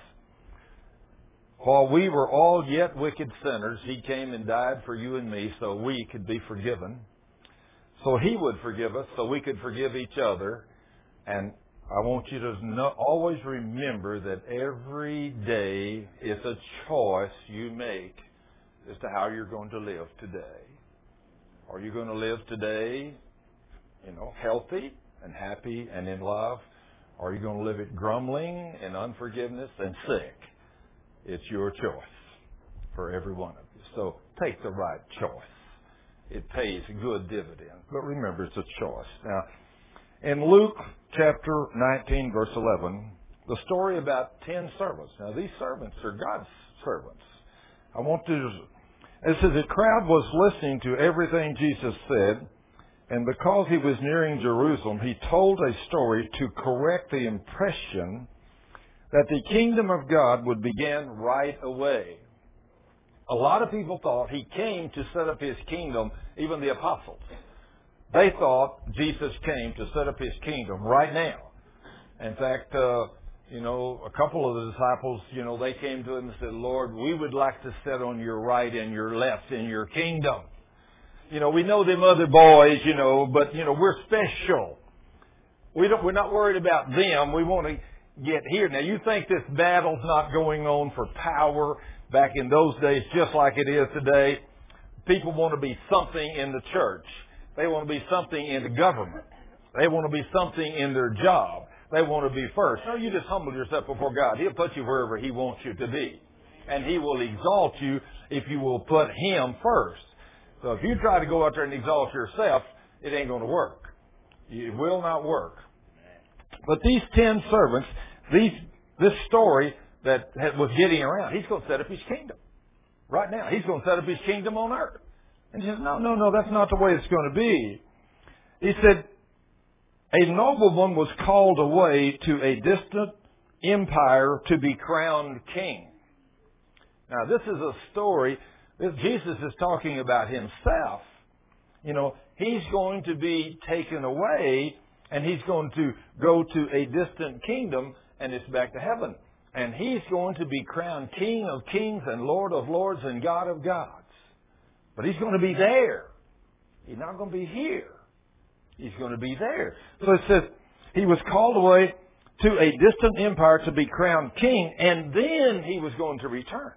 While we were all yet wicked sinners, He came and died for you and me so we could be forgiven. So He would forgive us so we could forgive each other. And I want you to know, always remember that every day is a choice you make as to how you're going to live today. Are you going to live today, you know, healthy and happy and in love? Or are you going to live it grumbling and unforgiveness and sick? It's your choice for every one of you. So take the right choice. It pays good dividends. But remember, it's a choice. Now, in Luke chapter nineteen, verse eleven, the story about ten servants. Now, these servants are God's servants. I want to... It says, the crowd was listening to everything Jesus said, and because He was nearing Jerusalem, He told a story to correct the impression that the kingdom of God would begin right away. A lot of people thought He came to set up His kingdom, even the apostles. They thought Jesus came to set up His kingdom right now. In fact, uh, you know, a couple of the disciples, you know, they came to Him and said, Lord, we would like to sit on Your right and Your left in Your kingdom. You know, we know them other boys, you know, but, you know, we're special. We don't, we're not worried about them. We want to get here. Now, you think this battle's not going on for power back in those days just like it is today? People want to be something in the church. They want to be something in the government. They want to be something in their job. They want to be first. No, you just humble yourself before God. He'll put you wherever He wants you to be. And He will exalt you if you will put Him first. So if you try to go out there and exalt yourself, it ain't going to work. It will not work. But these ten servants, these this story that was getting around, He's going to set up His kingdom. Right now. He's going to set up His kingdom on earth. And He says, no, no, no, that's not the way it's going to be. He said, a nobleman was called away to a distant empire to be crowned king. Now, this is a story. This, Jesus is talking about himself. You know, he's going to be taken away, and he's going to go to a distant kingdom, and it's back to heaven. And he's going to be crowned King of kings and Lord of lords and God of gods. But he's going to be there. He's not going to be here. He's going to be there. So it says he was called away to a distant empire to be crowned king, and then he was going to return.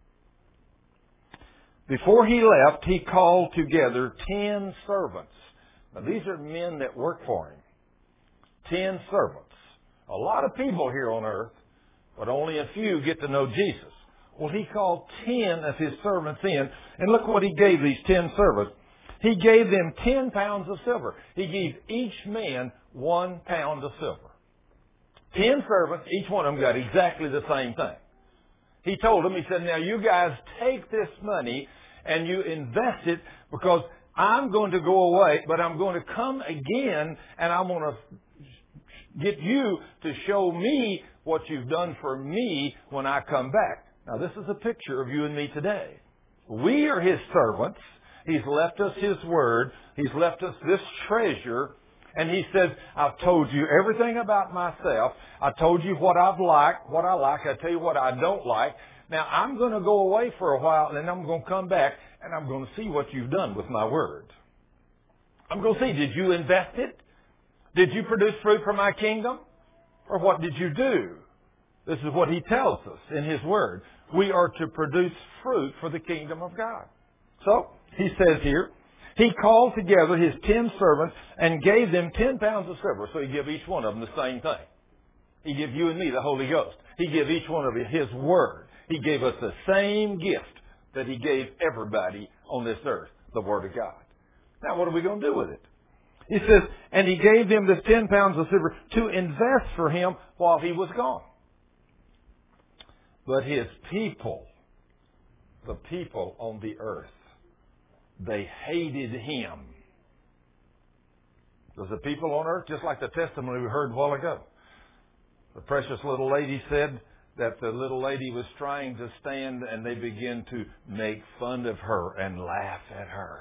Before he left, he called together ten servants. Now, these are men that work for him. Ten servants. A lot of people here on earth, but only a few get to know Jesus. Well, he called ten of his servants in, and look what he gave these ten servants. He gave them ten pounds of silver. He gave each man one pound of silver. Ten servants, each one of them got exactly the same thing. He told them, he said, now you guys take this money and you invest it, because I'm going to go away, but I'm going to come again, and I'm going to get you to show me what you've done for me when I come back. Now, this is a picture of you and me today. We are his servants. He's left us his word. He's left us this treasure. And he says, I've told you everything about myself. I told you what I've liked, what I like. I tell you what I don't like. Now, I'm going to go away for a while, and then I'm going to come back, and I'm going to see what you've done with my word. I'm going to see, did you invest it? Did you produce fruit for my kingdom? Or what did you do? This is what he tells us in his word. We are to produce fruit for the kingdom of God. So, he says here, he called together his ten servants and gave them ten pounds of silver. So he gave each one of them the same thing. He gave you and me the Holy Ghost. He gave each one of them his word. He gave us the same gift that he gave everybody on this earth, the Word of God. Now, what are we going to do with it? He says, and he gave them this ten pounds of silver to invest for him while he was gone. But his people, the people on the earth, they hated him. There's the people on earth, just like the testimony we heard a while ago. The precious little lady said that the little lady was trying to stand, and they began to make fun of her and laugh at her.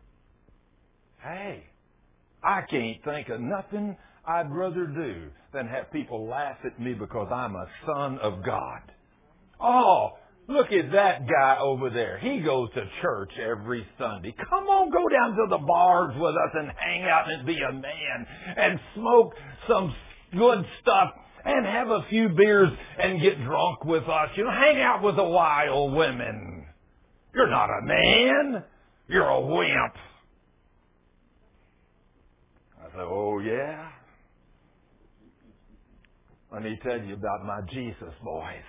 Hey, I can't think of nothing I'd rather do than have people laugh at me because I'm a son of God. Oh, look at that guy over there. He goes to church every Sunday. Come on, go down to the bars with us and hang out and be a man and smoke some good stuff and have a few beers and get drunk with us. You know, hang out with the wild women. You're not a man. You're a wimp. I said, oh, yeah? Let me tell you about my Jesus boys.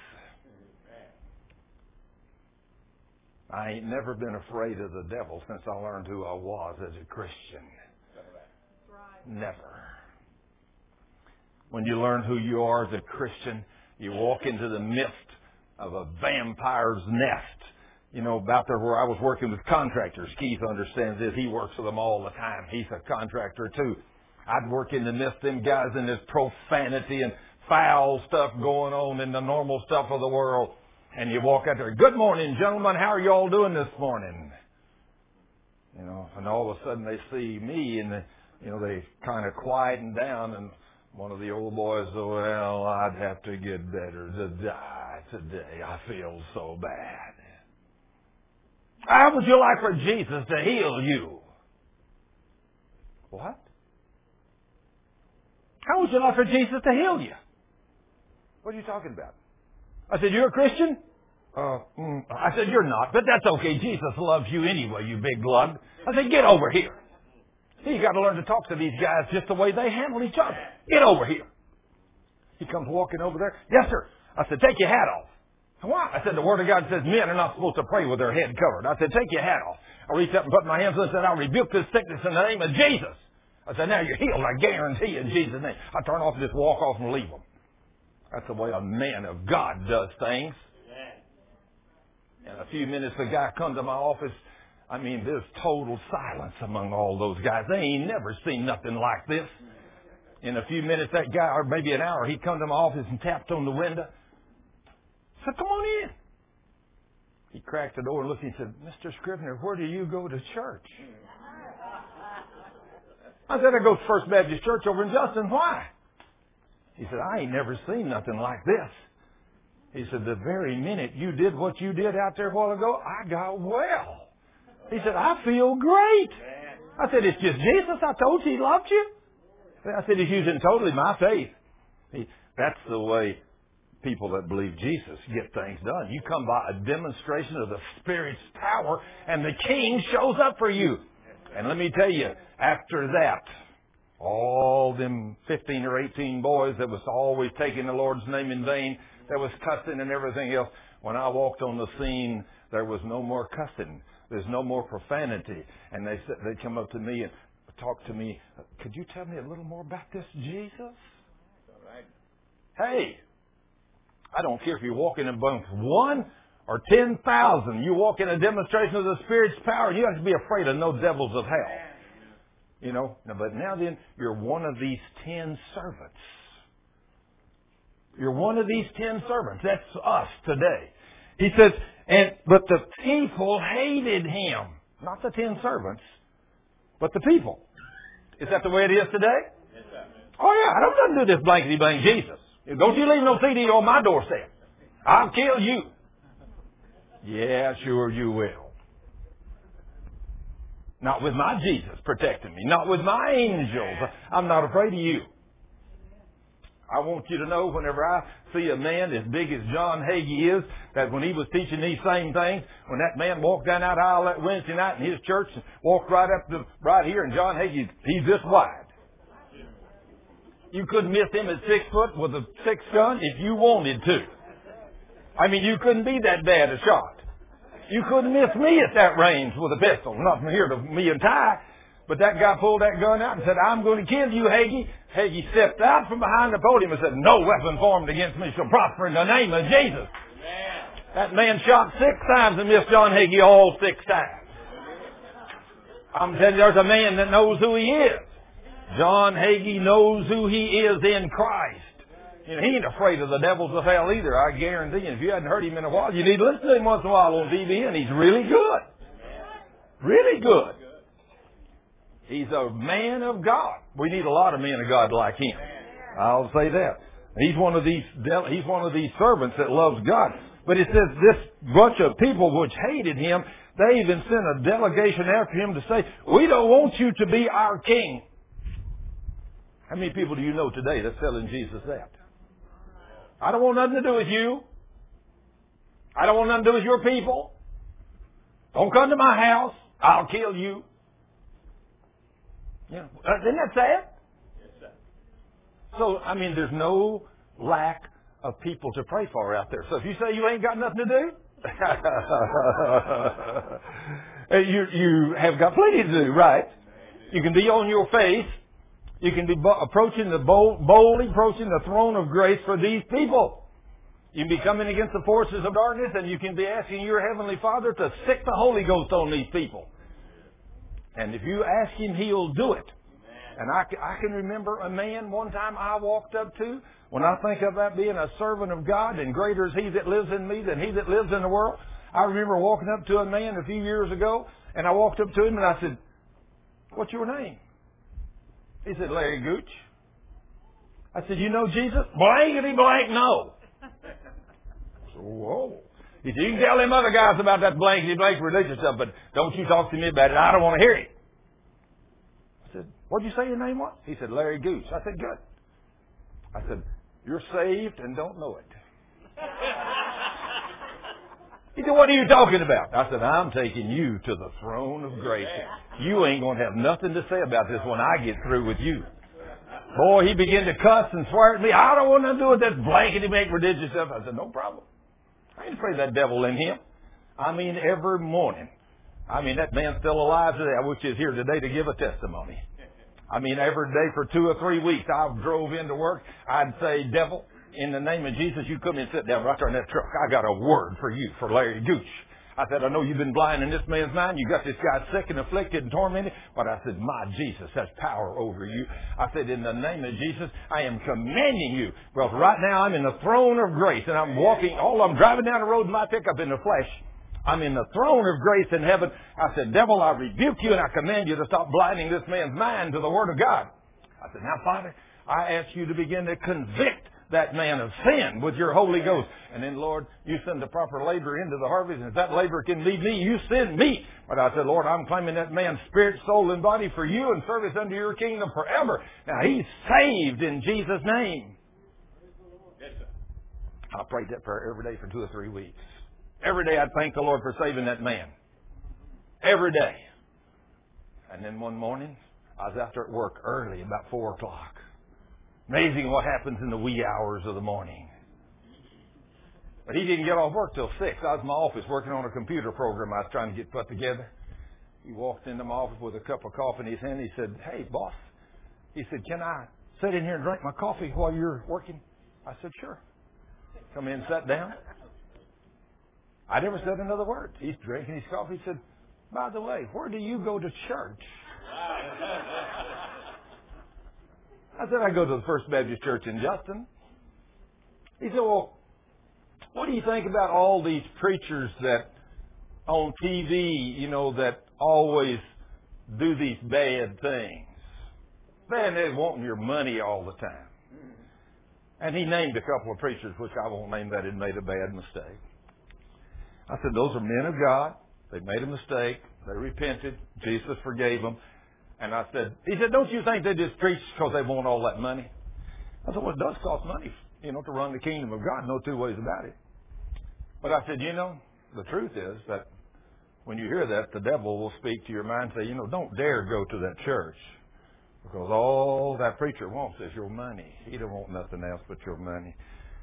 I ain't never been afraid of the devil since I learned who I was as a Christian. Never. When you learn who you are as a Christian, you walk into the midst of a vampire's nest. You know, about there where I was working with contractors. Keith understands this. He works with them all the time. He's a contractor too. I'd work in the midst of them guys in this profanity and foul stuff going on in the normal stuff of the world. And you walk out there, good morning, gentlemen. How are you all doing this morning? You know, and all of a sudden they see me and, they, you know, they kind of quieten down. And one of the old boys said, well, I'd have to get better to die today. I feel so bad. How would you like for Jesus to heal you? What? How would you like for Jesus to heal you? What are you talking about? I said, you're a Christian? Uh, mm. I said, you're not, but that's okay. Jesus loves you anyway, you big lug. I said, get over here. See, you got to learn to talk to these guys just the way they handle each other. Get over here. He comes walking over there. Yes, sir. I said, take your hat off. Why? I said, the Word of God says men are not supposed to pray with their head covered. I said, take your hat off. I reached up and put my hands on it and said, I rebuke this sickness in the name of Jesus. I said, now you're healed, I guarantee you in Jesus' name. I turn off and just walk off and leave them. That's the way a man of God does things. In a few minutes, the guy come to my office. I mean, there's total silence among all those guys. They ain't never seen nothing like this. In a few minutes, that guy, or maybe an hour, he come to my office and tapped on the window. I said, come on in. He cracked the door and looked and said, Mister Scrivener, where do you go to church? I said, I go to First Baptist Church over in Justin. Why? He said, I ain't never seen nothing like this. He said, the very minute you did what you did out there a while ago, I got well. He said, I feel great. I said, it's just Jesus. I told you He loved you. I said, He's using totally my faith. He, that's the way people that believe Jesus get things done. You come by a demonstration of the Spirit's power, and the King shows up for you. And let me tell you, after that, all them fifteen or eighteen boys that was always taking the Lord's name in vain, that was cussing and everything else, when I walked on the scene, there was no more cussing. There's no more profanity. And they said, they'd come up to me and talk to me. Could you tell me a little more about this Jesus? All right. Hey, I don't care if you walk in amongst one or ten thousand. You walk in a demonstration of the Spirit's power, and you have to be afraid of no devils of hell. You know, but now then, you're one of these ten servants. You're one of these ten servants. That's us today. He says, and but the people hated Him. Not the ten servants, but the people. Is that the way it is today? Yes, sir. Oh, yeah. I don't nothing to do this blankety blank Jesus. Don't you leave no C D on my doorstep. I'll kill you. Yeah, sure you will. Not with my Jesus protecting me. Not with my angels. I'm not afraid of you. I want you to know whenever I see a man as big as John Hagee is, that when he was teaching these same things, when that man walked down that aisle that Wednesday night in his church and walked right up to right here, and John Hagee, he's this wide. You couldn't miss him at six foot with a six gun if you wanted to. I mean, you couldn't be that bad a shot. You couldn't miss me at that range with a pistol. Not from here to me and Ty. But that guy pulled that gun out and said, I'm going to kill you, Hagee. Hagee stepped out from behind the podium and said, no weapon formed against me shall prosper in the name of Jesus. Amen. That man shot six times and missed John Hagee all six times. I'm telling you, there's a man that knows who he is. John Hagee knows who he is in Christ. You know, he ain't afraid of the devils of hell either, I guarantee you. If you hadn't heard him in a while, you need to listen to him once in a while on T V, and he's really good. Really good. He's a man of God. We need a lot of men of God like him. I'll say that. He's one of these, he's one of these servants that loves God. But it says this bunch of people which hated him, they even sent a delegation after him to say, we don't want you to be our king. How many people do you know today that's telling Jesus that? I don't want nothing to do with you. I don't want nothing to do with your people. Don't come to my house. I'll kill you. Yeah. Uh, isn't that sad? Yes, sir. So, I mean, there's no lack of people to pray for out there. So if you say you ain't got nothing to do, you, you have got plenty to do, right? You can be on your face. You can be approaching the bold, boldly approaching the throne of grace for these people. You can be coming against the forces of darkness, and you can be asking your Heavenly Father to sick the Holy Ghost on these people. And if you ask Him, He'll do it. And I, I can remember a man one time I walked up to, when I think of that being a servant of God, and greater is He that lives in me than he that lives in the world. I remember walking up to a man a few years ago, and I walked up to him and I said, what's your name? He said, Larry Gooch. I said, you know Jesus? Blankety blank, no. So, whoa. He said, you can tell them other guys about that blankety blank religious stuff, but don't you talk to me about it. I don't want to hear it. I said, what'd you say your name was? He said, Larry Gooch. I said, good. I said, you're saved and don't know it. He said, what are you talking about? I said, I'm taking you to the throne of grace. You ain't going to have nothing to say about this when I get through with you. Boy, he began to cuss and swear at me. I don't want to do with that blankety blank religious stuff. I said, no problem. I ain't afraid of that devil in him. I mean, every morning. I mean, that man's still alive today. I wish he was here today to give a testimony. I mean, every day for two or three weeks, I drove into work. I'd say, devil, in the name of Jesus, you come and sit down right there in that truck. I got a word for you, for Larry Gooch. I said, I know you've been blind in this man's mind. You got this guy sick and afflicted and tormented. But I said, my Jesus has power over you. I said, in the name of Jesus, I am commanding you. Well, right now I'm in the throne of grace, and I'm walking, all I'm driving down the road in my pickup in the flesh. I'm in the throne of grace in heaven. I said, devil, I rebuke you and I command you to stop blinding this man's mind to the Word of God. I said, now, Father, I ask you to begin to convict that man of sin with your Holy Ghost. And then, Lord, you send the proper labor into the harvest. And if that labor can lead me, you send me. But I said, Lord, I'm claiming that man's spirit, soul, and body for you and service unto your kingdom forever. Now, he's saved in Jesus' name. I prayed that prayer every day for two or three weeks. Every day I'd thank the Lord for saving that man. Every day. And then one morning, I was out there at work early, about four o'clock. Amazing what happens in the wee hours of the morning. But he didn't get off work till six. I was in my office working on a computer program I was trying to get put together. He walked into my office with a cup of coffee in his hand. He said, hey, boss. He said, can I sit in here and drink my coffee while you're working? I said, sure. Come in and sat down. I never said another word. He's drinking his coffee. He said, by the way, where do you go to church? I said, I go to the First Baptist Church in Justin. He said, well, what do you think about all these preachers that on T V, you know, that always do these bad things? Man, they're wanting your money all the time. And he named a couple of preachers, which I won't name that had made a bad mistake. I said, those are men of God. They made a mistake. They repented. Jesus forgave them. And I said, he said, don't you think they just preach because they want all that money? I said, well, it does cost money, you know, to run the kingdom of God. No two ways about it. But I said, you know, the truth is that when you hear that, the devil will speak to your mind and say, you know, don't dare go to that church because all that preacher wants is your money. He don't want nothing else but your money.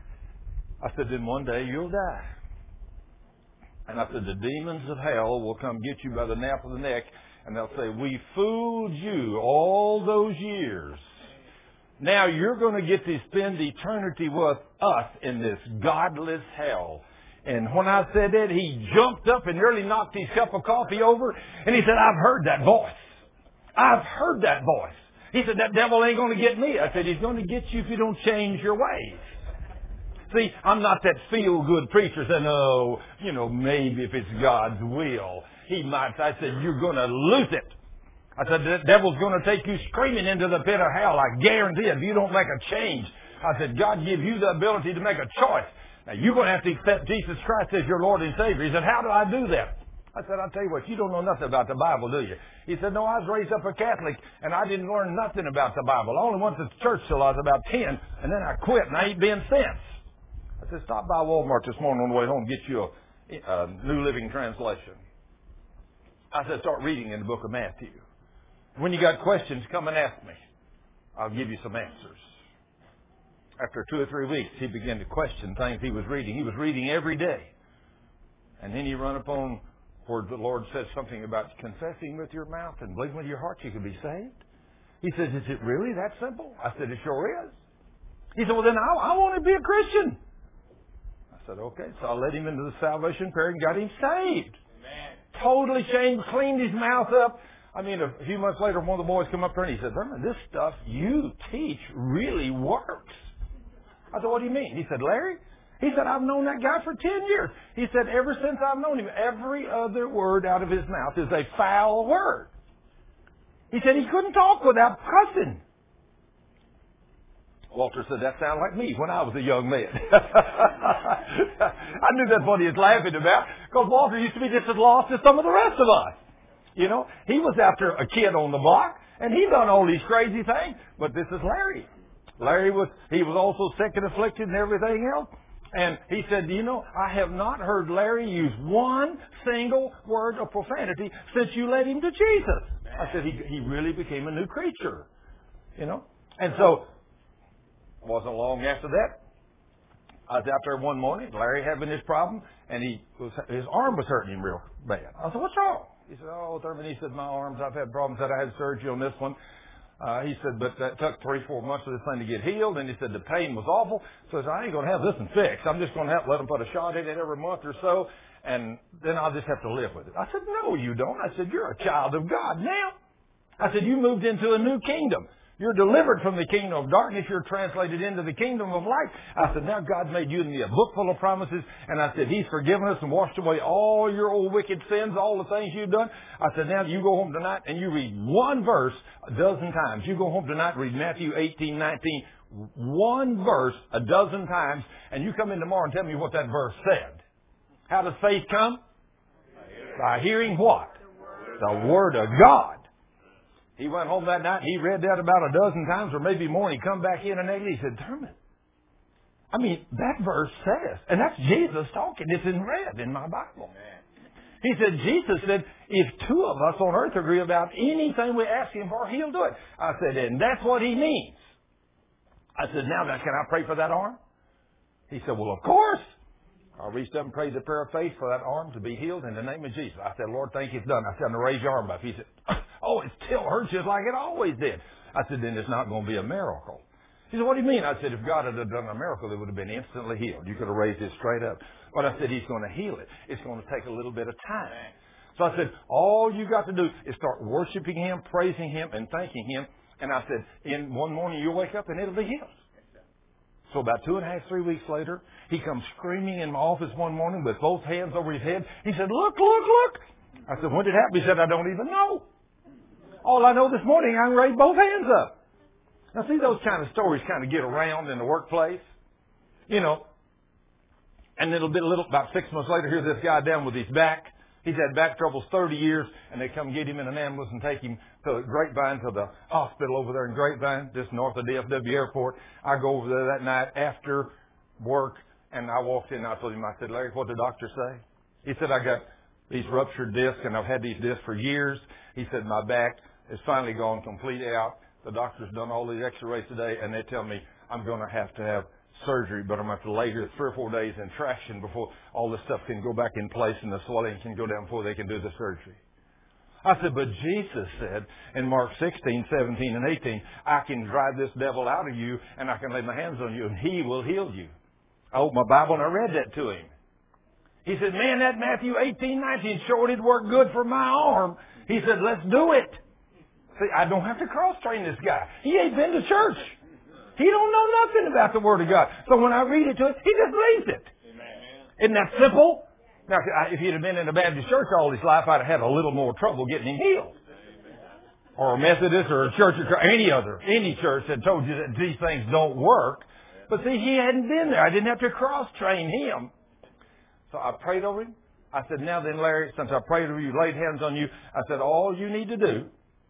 I said, then one day you'll die. And I said, the demons of hell will come get you by the nape of the neck, and they'll say, we fooled you all those years. Now you're going to get to spend eternity with us in this godless hell. And when I said that, he jumped up and nearly knocked his cup of coffee over, and he said, I've heard that voice. I've heard that voice. He said, that devil ain't going to get me. I said, he's going to get you if you don't change your ways. See, I'm not that feel-good preacher saying, oh, you know, maybe if it's God's will, he might. I said, you're going to lose it. I said, the devil's going to take you screaming into the pit of hell. I guarantee it, if you don't make a change. I said, God give you the ability to make a choice. Now, you're going to have to accept Jesus Christ as your Lord and Savior. He said, how do I do that? I said, I'll tell you what, you don't know nothing about the Bible, do you? He said, no, I was raised up a Catholic, and I didn't learn nothing about the Bible. I only went to church till I was about ten, and then I quit, and I ain't been since. I said, stop by Walmart this morning on the way home and get you a, a New Living Translation. I said, start reading in the book of Matthew. When you got questions, come and ask me. I'll give you some answers. After two or three weeks, he began to question things he was reading. He was reading every day. And then he run upon where the Lord said something about confessing with your mouth and believing with your heart you can be saved. He says, is it really that simple? I said, it sure is. He said, well, then I, I want to be a Christian. I said, okay. So I led him into the salvation prayer and got him saved. Amen. Totally changed, cleaned his mouth up. I mean, a few months later, one of the boys come up there and he said, Vernon, this stuff you teach really works. I said, what do you mean? He said, Larry, he said, I've known that guy for ten years. He said, ever since I've known him, every other word out of his mouth is a foul word. He said he couldn't talk without cussing. Walter said, that sounded like me when I was a young man. I knew that's what he was laughing about, because Walter used to be just as lost as some of the rest of us. You know, he was after a kid on the block, and he done all these crazy things, but this is Larry. Larry was, he was also sick and afflicted and everything else. And he said, you know, I have not heard Larry use one single word of profanity since you led him to Jesus. I said, he, he really became a new creature, you know. And so, wasn't long after that, I was out there one morning, Larry having this problem, and he was, his arm was hurting him real bad. I said, what's wrong? He said, oh, Thurman, he said, my arms, I've had problems. That I had surgery on this one. Uh, he said, but that took three, four months for this thing to get healed. And he said, the pain was awful. So I said, I ain't going to have this one fixed. I'm just going to have to let them put a shot in it every month or so. And then I'll just have to live with it. I said, no, you don't. I said, you're a child of God now. I said, you moved into a new kingdom. You're delivered from the kingdom of darkness. You're translated into the kingdom of light. I said, now God made you and me a book full of promises. And I said, He's forgiven us and washed away all your old wicked sins, all the things you've done. I said, now you go home tonight and you read one verse a dozen times. You go home tonight, read Matthew eighteen, nineteen, one verse a dozen times. And you come in tomorrow and tell me what that verse said. How does faith come? By hearing what? The Word of God. He went home that night and he read that about a dozen times or maybe more. And he come back in and he said, Thurman, I mean, that verse says, and that's Jesus talking. It's in red in my Bible. He said, Jesus said, if two of us on earth agree about anything we ask Him for, He'll do it. I said, and that's what He means. I said, now, now can I pray for that arm? He said, well, of course. I reached up and prayed the prayer of faith for that arm to be healed in the name of Jesus. I said, Lord, thank you, it's done. I said, now raise your arm up. He said, oh, it still hurts just like it always did. I said, then it's not going to be a miracle. He said, what do you mean? I said, if God had done a miracle, it would have been instantly healed. You could have raised it straight up. But I said, He's going to heal it. It's going to take a little bit of time. So I said, all you got to do is start worshiping Him, praising Him, and thanking Him. And I said, in one morning you'll wake up and it'll be healed. So about two and a half, three weeks later, he comes screaming in my office one morning with both hands over his head. He said, look, look, look. I said, when did it happen? He said, I don't even know. All I know this morning, I raised both hands up. Now, see, those kind of stories kind of get around in the workplace. You know. And then a bit, a little, about six months later, here's this guy down with his back. He's had back troubles thirty years, and they come get him in an ambulance and take him to Grapevine, to the hospital over there in Grapevine, just north of D F W Airport. I go over there that night after work, and I walked in and I told him, I said, Larry, what did the doctor say? He said, I got these ruptured discs, and I've had these discs for years. He said, my back has finally gone completely out. The doctor's done all these x-rays today, and they tell me I'm going to have to have surgery, but I'm going to have to lay here three or four days in traction before all this stuff can go back in place and the swelling can go down before they can do the surgery. I said, but Jesus said in Mark sixteen, seventeen, and eighteen, I can drive this devil out of you and I can lay my hands on you and He will heal you. I opened my Bible and I read that to him. He said, man, that Matthew eighteen, nineteen sure did work good for my arm. He said, let's do it. See, I don't have to cross-train this guy. He ain't been to church. He don't know nothing about the Word of God. So when I read it to him, he just believes it. Amen. Isn't that simple? Now, if he'd have been in a Baptist church all his life, I'd have had a little more trouble getting him healed. Or a Methodist or a church or any other, any church that told you that these things don't work. But see, he hadn't been there. I didn't have to cross-train him. So I prayed over him. I said, now then, Larry, since I prayed over you, laid hands on you, I said, all you need to do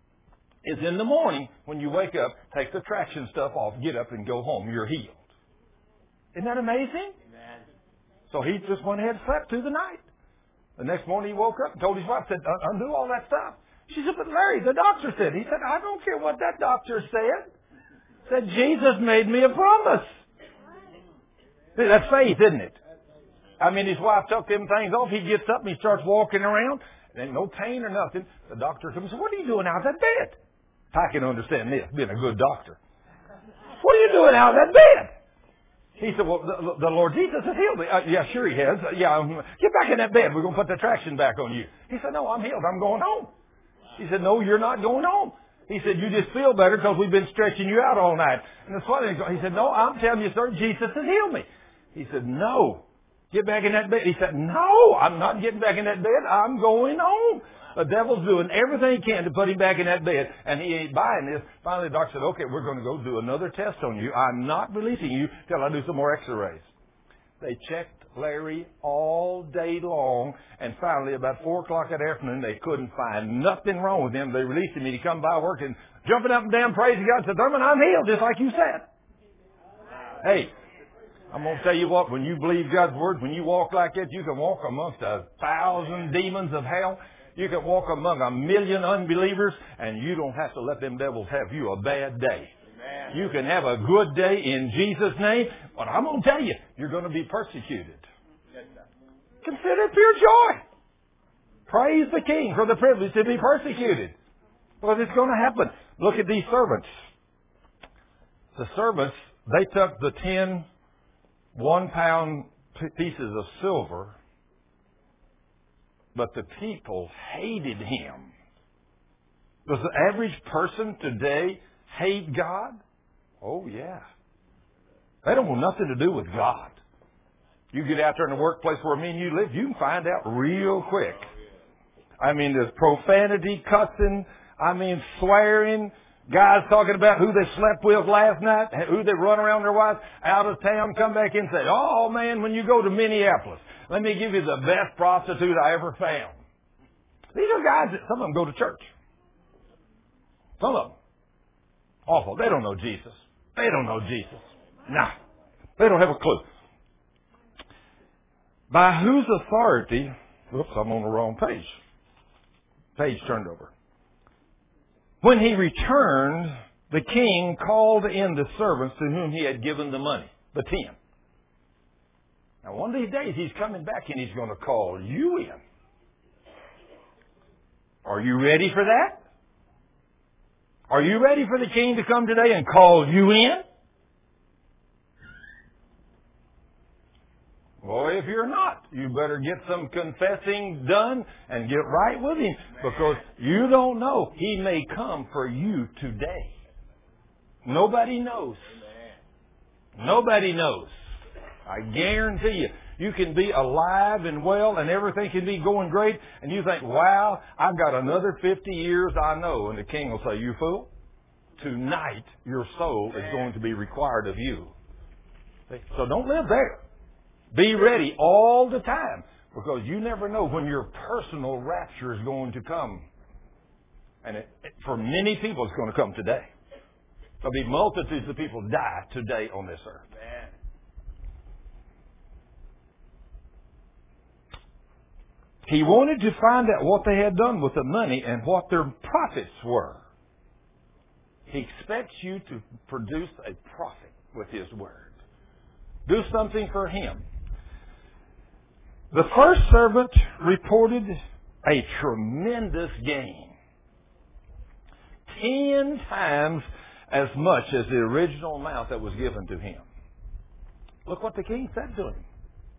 is in the morning, when you wake up, take the traction stuff off, get up and go home. You're healed. Isn't that amazing? Amen. So he just went ahead and slept through the night. The next morning he woke up and told his wife, said, undo all that stuff. She said, but Larry, the doctor said. He said, I don't care what that doctor said. Said, Jesus made me a promise. See, that's faith, isn't it? I mean, his wife took them things off. He gets up and he starts walking around. There ain't no pain or nothing. The doctor comes and said, what are you doing out of that bed? I can understand this, being a good doctor. What are you doing out of that bed? He said, well, the, the Lord Jesus has healed me. Uh, yeah, sure He has. Uh, yeah, um, get back in that bed. We're going to put the traction back on you. He said, no, I'm healed. I'm going home. He said, no, you're not going home. He said, you just feel better because we've been stretching you out all night. And the swelling, he said, no, I'm telling you, sir, Jesus has healed me. He said, no, get back in that bed. He said, no, I'm not getting back in that bed. I'm going home. The devil's doing everything he can to put him back in that bed, and he ain't buying this. Finally, the doctor said, okay, we're going to go do another test on you. I'm not releasing you till I do some more x-rays. They checked Larry all day long, and finally, about four o'clock that afternoon, they couldn't find nothing wrong with him. They released him, and he come by work and jumping up and down, praising God, and said, Thurman, I'm healed, just like you said. Hey, I'm going to tell you what, when you believe God's Word, when you walk like that, you can walk amongst a thousand demons of hell. You can walk among a million unbelievers, and you don't have to let them devils have you a bad day. Amen. You can have a good day in Jesus' name, but I'm going to tell you, you're going to be persecuted. Consider it pure joy. Praise the King for the privilege to be persecuted. Because it's going to happen. Look at these servants. The servants, they took the ten one-pound pieces of silver, but the people hated him. Does the average person today hate God? Oh, yeah. They don't want nothing to do with God. You get out there in the workplace where me and you live, you can find out real quick. I mean, there's profanity, cussing, I mean, swearing, guys talking about who they slept with last night, who they run around their wives, out of town, come back in and say, oh, man, when you go to Minneapolis, let me give you the best prostitute I ever found. These are guys that some of them go to church. Some of them. Awful. They don't know Jesus. They don't know Jesus. Nah. They don't have a clue. By whose authority, whoops, I'm on the wrong page. Page turned over. When he returned, the king called in the servants to whom he had given the money, the ten. Now, one of these days, he's coming back and he's going to call you in. Are you ready for that? Are you ready for the king to come today and call you in? Well, if you're not, you better get some confessing done and get right with him, because you don't know. He may come for you today. Nobody knows. Nobody knows. I guarantee you. You can be alive and well and everything can be going great, and you think, wow, I've got another fifty years I know. And the king will say, you fool, tonight your soul is going to be required of you. So don't live there. Be ready all the time, because you never know when your personal rapture is going to come. And it, it, for many people, it's going to come today. There'll be multitudes of people die today on this earth. He wanted to find out what they had done with the money and what their profits were. He expects you to produce a profit with His Word. Do something for Him. The first servant reported a tremendous gain. Ten times as much as the original amount that was given to him. Look what the king said to him.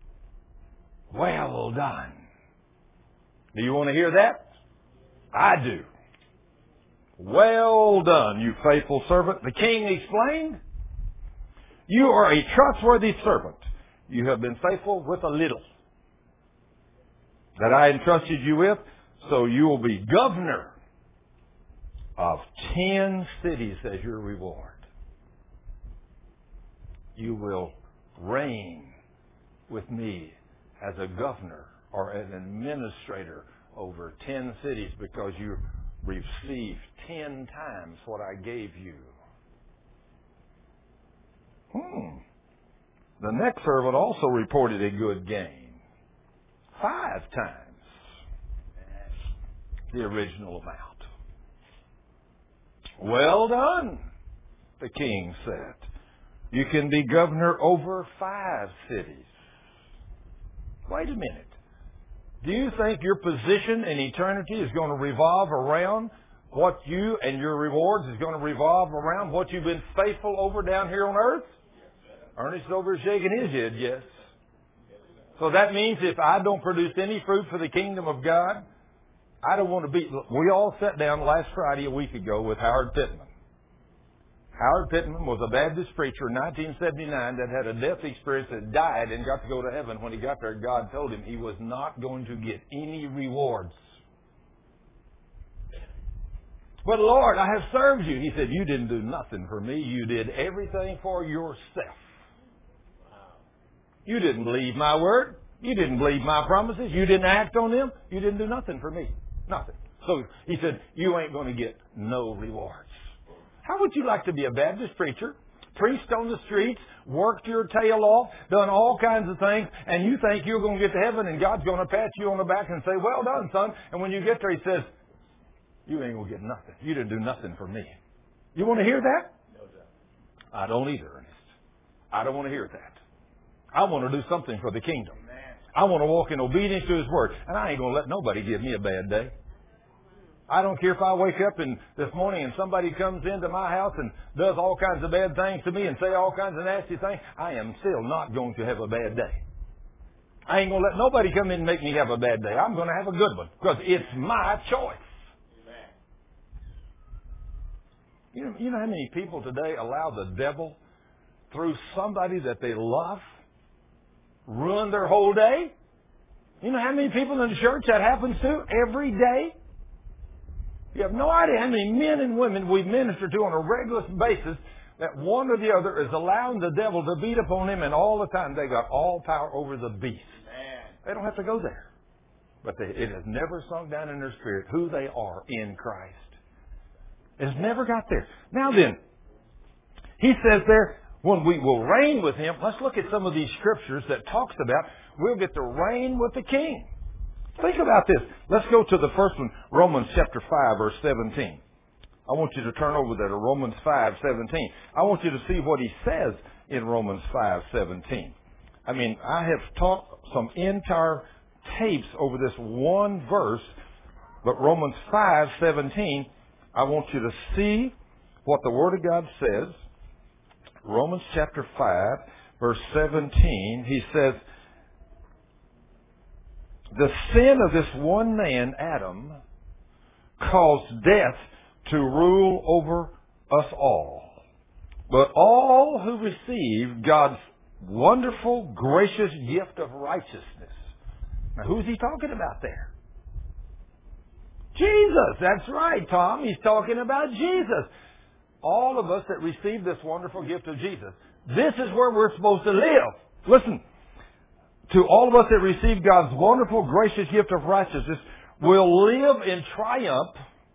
Well done. Do you want to hear that? I do. Well done, you faithful servant. The king explained, you are a trustworthy servant. You have been faithful with a little that I entrusted you with, so you will be governor of ten cities as your reward. You will reign with me as a governor or as an administrator over ten cities, because you received ten times what I gave you. Hmm. The next servant also reported a good gain. Five times the original amount. Well done, the king said. You can be governor over five cities. Wait a minute. Do you think your position in eternity is going to revolve around what you and your rewards is going to revolve around what you've been faithful over down here on earth? Ernest is over shaking his head, yes. So that means if I don't produce any fruit for the kingdom of God, I don't want to be... We all sat down last Friday a week ago with Howard Pittman. Howard Pittman was a Baptist preacher in nineteen seventy-nine that had a death experience, that died and got to go to heaven. When he got there, God told him he was not going to get any rewards. But Lord, I have served you. He said, you didn't do nothing for me. You did everything for yourself. You didn't believe my word. You didn't believe my promises. You didn't act on them. You didn't do nothing for me. Nothing. So he said, you ain't going to get no rewards. How would you like to be a Baptist preacher, preached on the streets, worked your tail off, done all kinds of things, and you think you're going to get to heaven and God's going to pat you on the back and say, well done, son. And when you get there, He says, you ain't going to get nothing. You didn't do nothing for me. You want to hear that? No, sir. I don't either, Ernest. I don't want to hear that. I want to do something for the kingdom. I want to walk in obedience to His word. And I ain't going to let nobody give me a bad day. I don't care if I wake up and this morning and somebody comes into my house and does all kinds of bad things to me and say all kinds of nasty things. I am still not going to have a bad day. I ain't going to let nobody come in and make me have a bad day. I'm going to have a good one, because it's my choice. You know, you know how many people today allow the devil, through somebody that they love, ruin their whole day? You know how many people in the church that happens to every day? You have no idea how many men and women we minister to on a regular basis that one or the other is allowing the devil to beat upon them, and all the time they got all power over the beast. Man. They don't have to go there. But they, it has never sunk down in their spirit who they are in Christ. It's never got there. Now then, he says there, when we will reign with him, let's look at some of these scriptures that talks about we'll get to reign with the king. Think about this. Let's go to the first one, Romans chapter five, verse seventeen. I want you to turn over there to Romans five, seventeen. I want you to see what he says in Romans five, seventeen. I mean, I have taught some entire tapes over this one verse, but Romans five, seventeen, I want you to see what the Word of God says. Romans chapter five, verse seventeen, he says, the sin of this one man, Adam, caused death to rule over us all. But all who receive God's wonderful, gracious gift of righteousness. Now, who's he talking about there? Jesus. That's right, Tom. He's talking about Jesus. All of us that receive this wonderful gift of Jesus, this is where we're supposed to live. Listen, to all of us that receive God's wonderful, gracious gift of righteousness, will live in triumph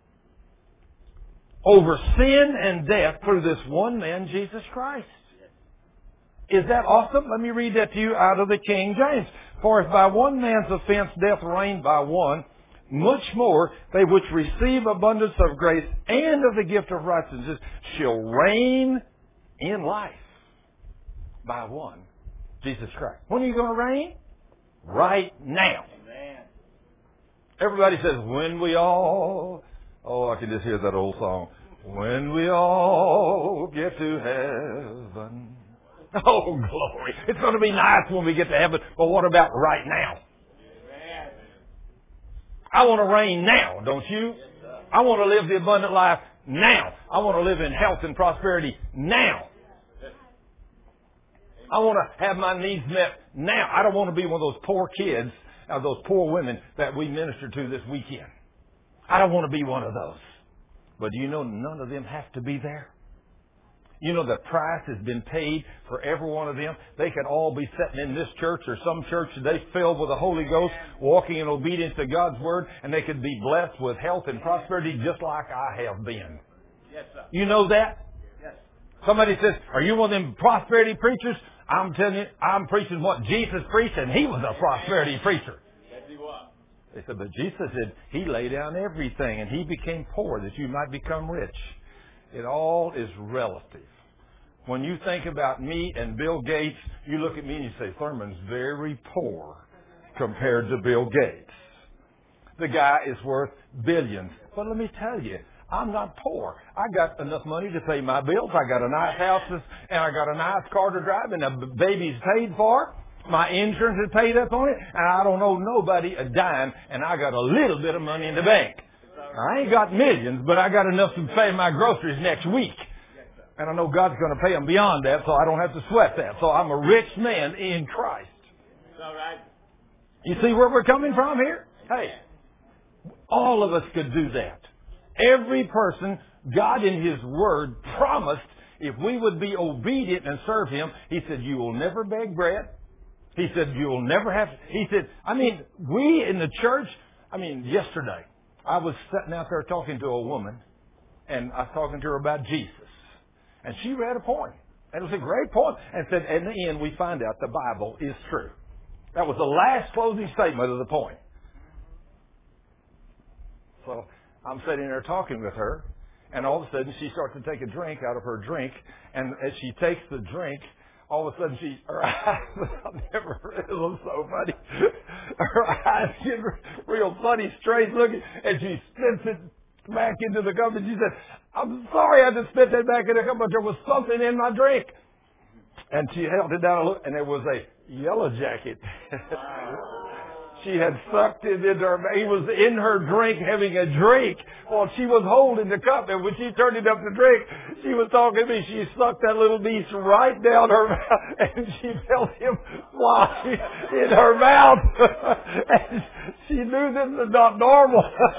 over sin and death through this one man, Jesus Christ. Is that awesome? Let me read that to you out of the King James. For if by one man's offense death reigned by one, much more they which receive abundance of grace and of the gift of righteousness shall reign in life by one, Jesus Christ. When are you going to reign? Right now. Amen. Everybody says, when we all... Oh, I can just hear that old song. When we all get to heaven. Oh, glory. It's going to be nice when we get to heaven, but what about right now? Amen. I want to reign now, don't you? I want to live the abundant life now. I want to live in health and prosperity now. I want to have my needs met now. I don't want to be one of those poor kids, or those poor women that we minister to this weekend. I don't want to be one of those. But do you know none of them have to be there? You know the price has been paid for every one of them. They could all be sitting in this church or some church today filled with the Holy Ghost, walking in obedience to God's Word, and they could be blessed with health and prosperity just like I have been. Yes, sir. You know that? Yes. Somebody says, are you one of them prosperity preachers? I'm telling you, I'm preaching what Jesus preached, and he was a prosperity preacher. Yes, he was. They said, but Jesus said he laid down everything, and he became poor that you might become rich. It all is relative. When you think about me and Bill Gates, you look at me and you say, Thurman's very poor compared to Bill Gates. The guy is worth billions. But let me tell you, I'm not poor. I got enough money to pay my bills. I got a nice house and I got a nice car to drive and the baby's paid for. My insurance is paid up on it and I don't owe nobody a dime and I got a little bit of money in the bank. I ain't got millions, but I got enough to pay my groceries next week. And I know God's going to pay them beyond that, so I don't have to sweat that. So I'm a rich man in Christ. All right. You see where we're coming from here? Hey, all of us could do that. Every person, God in His Word promised if we would be obedient and serve Him, He said, you will never beg bread. He said, you will never have... He said, I mean, we in the church, I mean, yesterday, I was sitting out there talking to a woman, and I was talking to her about Jesus. And she read a poem. And it was a great poem. And said, in the end, we find out the Bible is true. That was the last closing statement of the poem. So I'm sitting there talking with her, and all of a sudden she starts to take a drink out of her drink. And as she takes the drink, all of a sudden she, her eyes, I've never heard it was so funny. Her eyes get real funny, strange looking, and she spits it back into the cup, and she said, I'm sorry I had to spit that back in the cup, but there was something in my drink. And she held it down a look, and there was a yellow jacket. She had sucked it into her, he was in her drink having a drink while she was holding the cup. And when she turned it up to drink, she was talking to me. She sucked that little beast right down her mouth and she felt him fly in her mouth. And she knew this was not normal.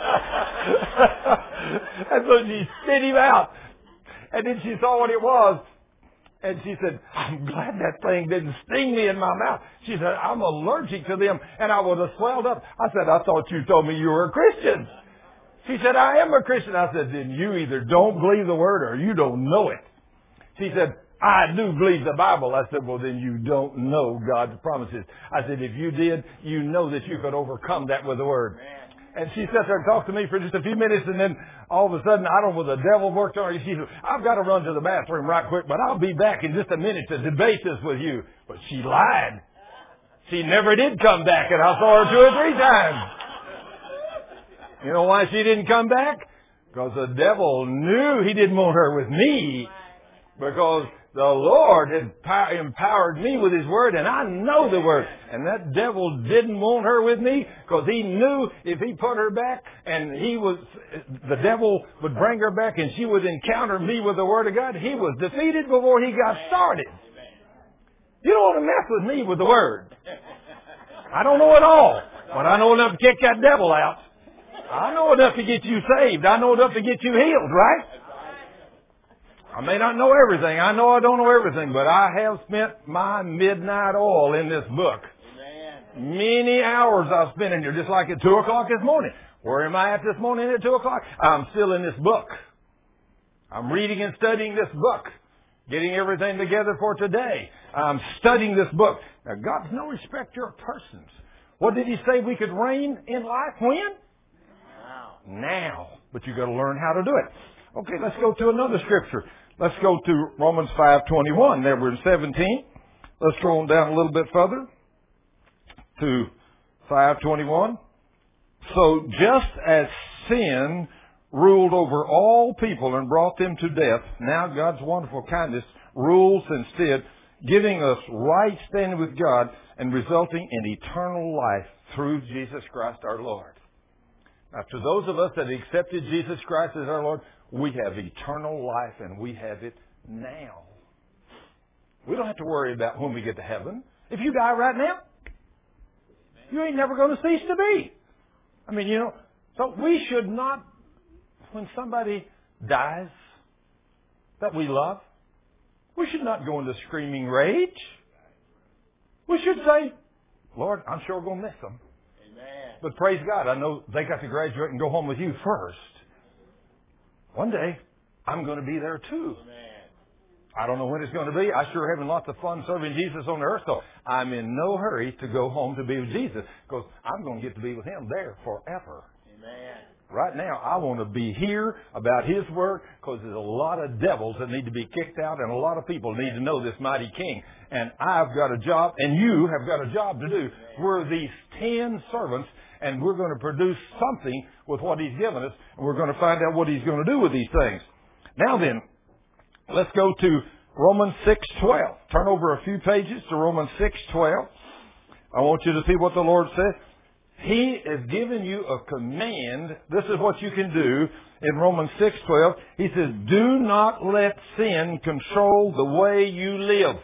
And so she spit him out. And then she saw what it was. And she said, I'm glad that thing didn't sting me in my mouth. She said, I'm allergic to them. And I would have swelled up. I said, I thought you told me you were a Christian. She said, I am a Christian. I said, then you either don't believe the word or you don't know it. She said, I do believe the Bible. I said, well, then you don't know God's promises. I said, if you did, you know that you could overcome that with the word. And she sat there and talked to me for just a few minutes, and then all of a sudden, I don't know whether the devil worked on her. She said, I've got to run to the bathroom right quick, but I'll be back in just a minute to debate this with you. But she lied. She never did come back, and I saw her two or three times. You know why she didn't come back? Because the devil knew he didn't want her with me, because the Lord had empowered me with His Word, and I know the Word. And that devil didn't want her with me because he knew if he put her back and he was, the devil would bring her back and she would encounter me with the Word of God, he was defeated before he got started. You don't want to mess with me with the Word. I don't know it all, but I know enough to kick that devil out. I know enough to get you saved. I know enough to get you healed, right? I may not know everything. I know I don't know everything, but I have spent my midnight oil in this book. Amen. Many hours I've spent in here, just like at two o'clock this morning. Where am I at this morning at two o'clock? I'm still in this book. I'm reading and studying this book, getting everything together for today. I'm studying this book. Now, God's no respecter of persons. What did He say we could reign in life? When? Now. Now. But you've got to learn how to do it. Okay, let's go to another scripture. Let's go to Romans five twenty-one. There we're in seventeen. Let's go on down a little bit further to five twenty-one. So just as sin ruled over all people and brought them to death, now God's wonderful kindness rules instead, giving us right standing with God and resulting in eternal life through Jesus Christ our Lord. Now, to those of us that accepted Jesus Christ as our Lord, we have eternal life, and we have it now. We don't have to worry about when we get to heaven. If you die right now, you ain't never going to cease to be. I mean, you know, so we should not, when somebody dies that we love, we should not go into screaming rage. We should say, Lord, I'm sure going to miss them. But praise God, I know they got to graduate and go home with you first. One day, I'm going to be there too. I don't know when it's going to be. I sure having lots of fun serving Jesus on the earth, so I'm in no hurry to go home to be with Jesus because I'm going to get to be with Him there forever. Amen. Right now, I want to be here about His Word because there's a lot of devils that need to be kicked out and a lot of people need to know this mighty King. And I've got a job, and you have got a job to do. We're these ten servants, and we're going to produce something with what He's given us, and we're going to find out what He's going to do with these things. Now then, let's go to Romans six twelve. Turn over a few pages to Romans six twelve. I want you to see what the Lord says. He has given you a command. This is what you can do in Romans six twelve. He says, do not let sin control the way you live.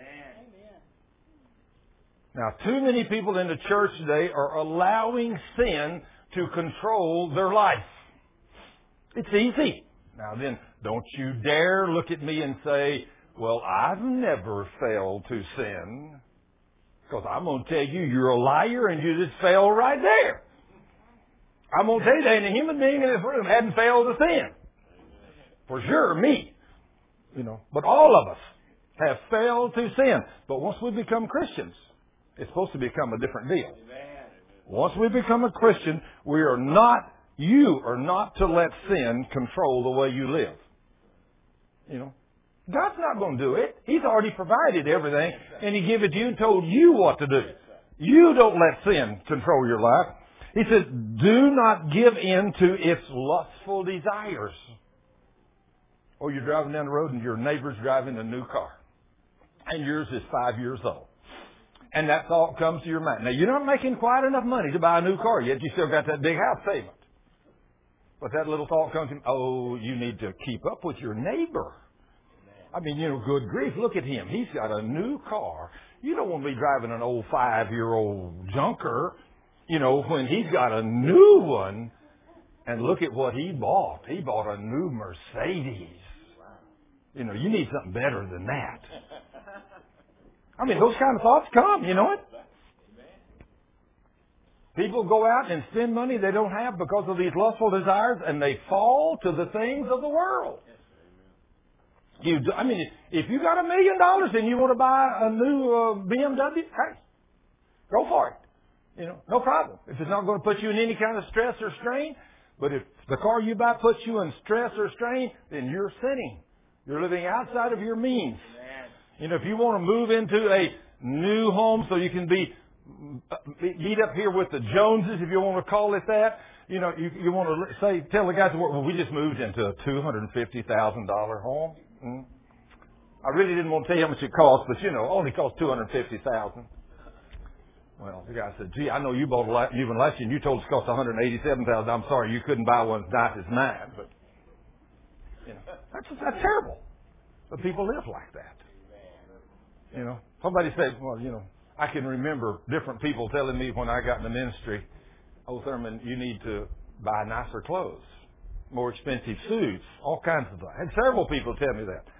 Now, too many people in the church today are allowing sin to control their life. It's easy. Now then, don't you dare look at me and say, well, I've never failed to sin. Because I'm going to tell you, you're a liar and you just failed right there. I'm going to tell you that any human being in this room hadn't failed to sin. For sure, me. You know, but all of us have failed to sin. But once we become Christians, it's supposed to become a different deal. Amen. Once we become a Christian, we are not, you are not to let sin control the way you live. You know, God's not going to do it. He's already provided everything, and He gave it to you and told you what to do. You don't let sin control your life. He says, do not give in to its lustful desires. Or you're driving down the road and your neighbor's driving a new car, and yours is five years old. And that thought comes to your mind. Now, you're not making quite enough money to buy a new car yet. You still got that big house payment. But that little thought comes to you, oh, you need to keep up with your neighbor. I mean, you know, good grief, look at him. He's got a new car. You don't want to be driving an old five-year-old junker, you know, when he's got a new one. And look at what he bought. He bought a new Mercedes. You know, you need something better than that. I mean, those kind of thoughts come, you know it? People go out and spend money they don't have because of these lustful desires, and they fall to the things of the world. You, do, I mean, if you got a million dollars and you want to buy a new uh, B M W, hey, go for it. You know, no problem. If it's not going to put you in any kind of stress or strain, but if the car you buy puts you in stress or strain, then you're sinning. You're living outside of your means. You know, if you want to move into a new home so you can be beat up here with the Joneses, if you want to call it that, you know, you, you want to say, tell the guys at work, well, we just moved into a two hundred fifty thousand dollars home. Mm. I really didn't want to tell you how much it cost, but, you know, it only cost two hundred fifty thousand dollars. Well, the guy said, gee, I know you bought a new one last year and you told us it cost one hundred eighty-seven thousand dollars. I'm sorry, you couldn't buy one as nice as mine. But, you know, that's, that's terrible. But people live like that. You know, somebody said, well, you know, I can remember different people telling me when I got in the ministry, oh, Thurman, you need to buy nicer clothes, more expensive suits, all kinds of things. I had several people tell me that.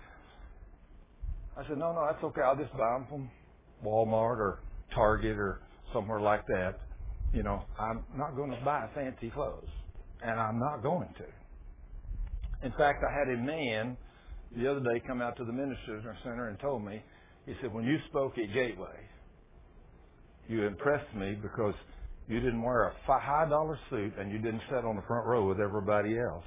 I said, no, no, that's okay. I'll just buy them from Walmart or Target or somewhere like that. You know, I'm not going to buy fancy clothes, and I'm not going to. In fact, I had a man the other day come out to the Ministers Center and told me, he said, when you spoke at Gateway, you impressed me because you didn't wear a high-dollar suit and you didn't sit on the front row with everybody else.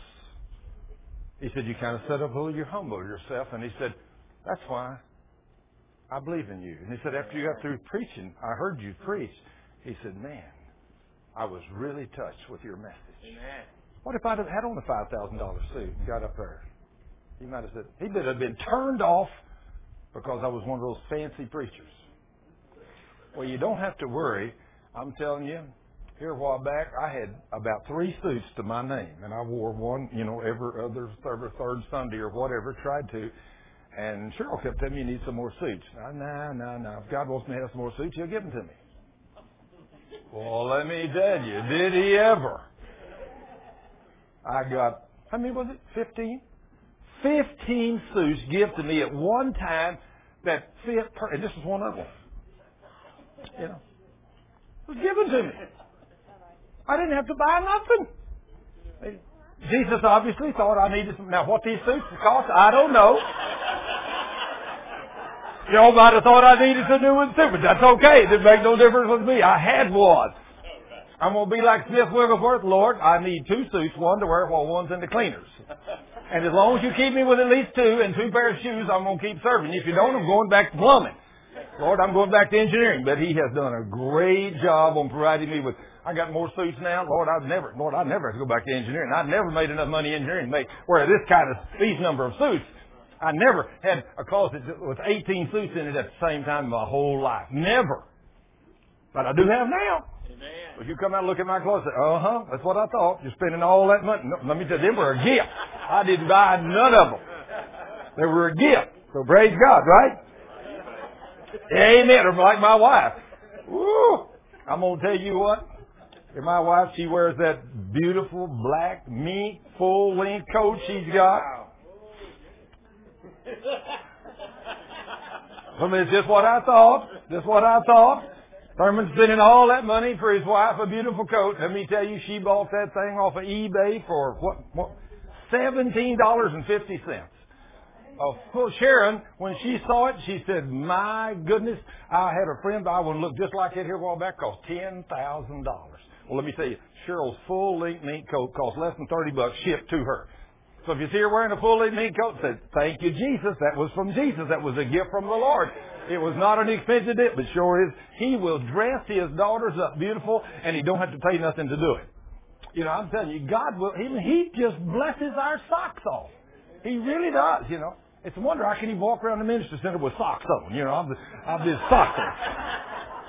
He said, you kind of set up a little, you humble yourself. And he said, that's why I believe in you. And he said, after you got through preaching, I heard you preach. He said, man, I was really touched with your message. Amen. What if I'd have had on a five thousand dollars suit and got up there? He might have said, he would have been turned off because I was one of those fancy preachers. Well, you don't have to worry. I'm telling you, here a while back, I had about three suits to my name, and I wore one, you know, every other, every third Sunday or whatever, tried to. And Cheryl kept telling me, you need some more suits. No, no, no, no. If God wants me to have some more suits, He'll give them to me. Well, let me tell you, did He ever? I got, how many was it? Fifteen? Fifteen suits given to me at one time that fit, per- and this was one of them. You know, it was given to me. I didn't have to buy nothing. Jesus obviously thought I needed some. Now, what these suits cost, I don't know. Y'all might have thought I needed some new ones too, but that's okay. It didn't make no difference with me. I had one. I'm going to be like Smith Wigglesworth. Lord, I need two suits, one to wear while one's in the cleaners. And as long as you keep me with at least two and two pairs of shoes, I'm going to keep serving you. If you don't, I'm going back to plumbing. Lord, I'm going back to engineering. But He has done a great job on providing me with, I got more suits now. Lord, I've never, Lord, I never have to go back to engineering. I've never made enough money in engineering to make, where this kind of, these number of suits. I never had a closet with eighteen suits in it at the same time in my whole life. Never. But I do have now. Amen. If you come out and look at my closet, uh-huh, that's what I thought. You're spending all that money. No, let me tell you, them were a gift. I didn't buy none of them. They were a gift. So praise God, right? Amen. Or like my wife. Woo! I'm going to tell you what. If my wife, she wears that beautiful black mink full-length coat she's got. I mean, it's just what I thought. Just what I thought. Thurman's spending all that money for his wife a beautiful coat. Let me tell you, she bought that thing off of eBay for what? what seventeen dollars and fifty cents. Oh, Sharon, when she saw it, she said, my goodness, I had a friend, I would look just like it here a while back, cost ten thousand dollars. Well, let me tell you, Cheryl's full-length mink coat cost less than thirty bucks shipped to her. So if you see her wearing a full-length mink coat, say, thank you, Jesus. That was from Jesus. That was a gift from the Lord. It was not an expensive gift, but sure is. He will dress his daughters up beautiful, and He don't have to pay nothing to do it. You know, I'm telling you, God will, He, he just blesses our socks off. He really does, you know. It's a wonder I can even walk around the ministry center with socks on. You know, I'm, I'm just socks on.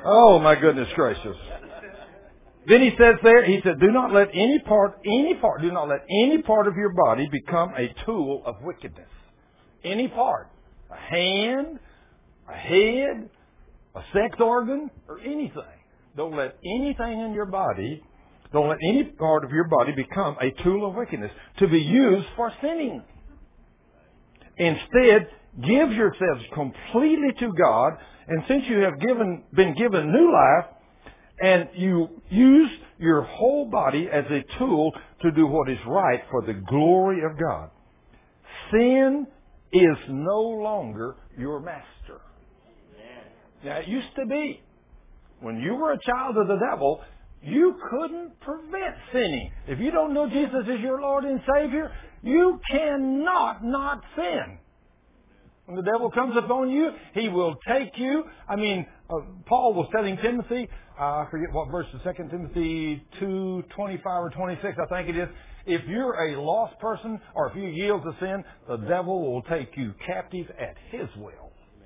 Oh, my goodness gracious. Then he says there, he said, do not let any part, any part, do not let any part of your body become a tool of wickedness. Any part. A hand, a head, a sex organ, or anything. Don't let anything in your body, don't let any part of your body become a tool of wickedness to be used for sinning. Instead, give yourselves completely to God, and since you have given, been given new life, and you use your whole body as a tool to do what is right for the glory of God. Sin is no longer your master. Now, it used to be. When you were a child of the devil, you couldn't prevent sinning. If you don't know Jesus as your Lord and Savior, you cannot not sin. When the devil comes upon you, he will take you. I mean, uh, Paul was telling Timothy, uh, I forget what verse, Second Timothy two, twenty-five or twenty-six, I think it is. If you're a lost person or if you yield to sin, the devil will take you captive at his will.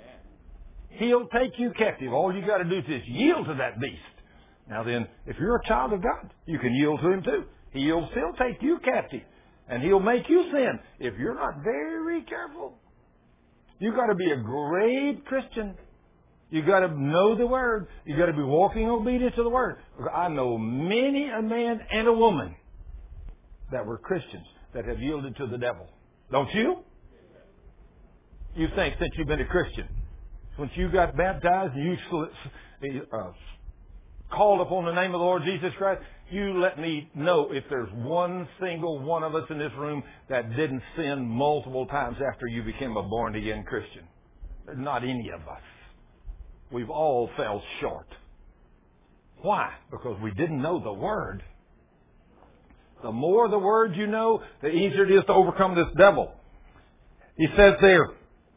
He'll take you captive. All you got to do is just yield to that beast. Now then, if you're a child of God, you can yield to him too. He'll still take you captive. And he'll make you sin if you're not very careful. You've got to be a great Christian. You've got to know the Word. You've got to be walking obedient to the Word. I know many a man and a woman that were Christians that have yielded to the devil. Don't you? You think since you've been a Christian, once you got baptized and you uh, called upon the name of the Lord Jesus Christ, you let me know if there's one single one of us in this room that didn't sin multiple times after you became a born-again Christian. There's not any of us. We've all fell short. Why? Because we didn't know the Word. The more the Word you know, the easier it is to overcome this devil. He says there,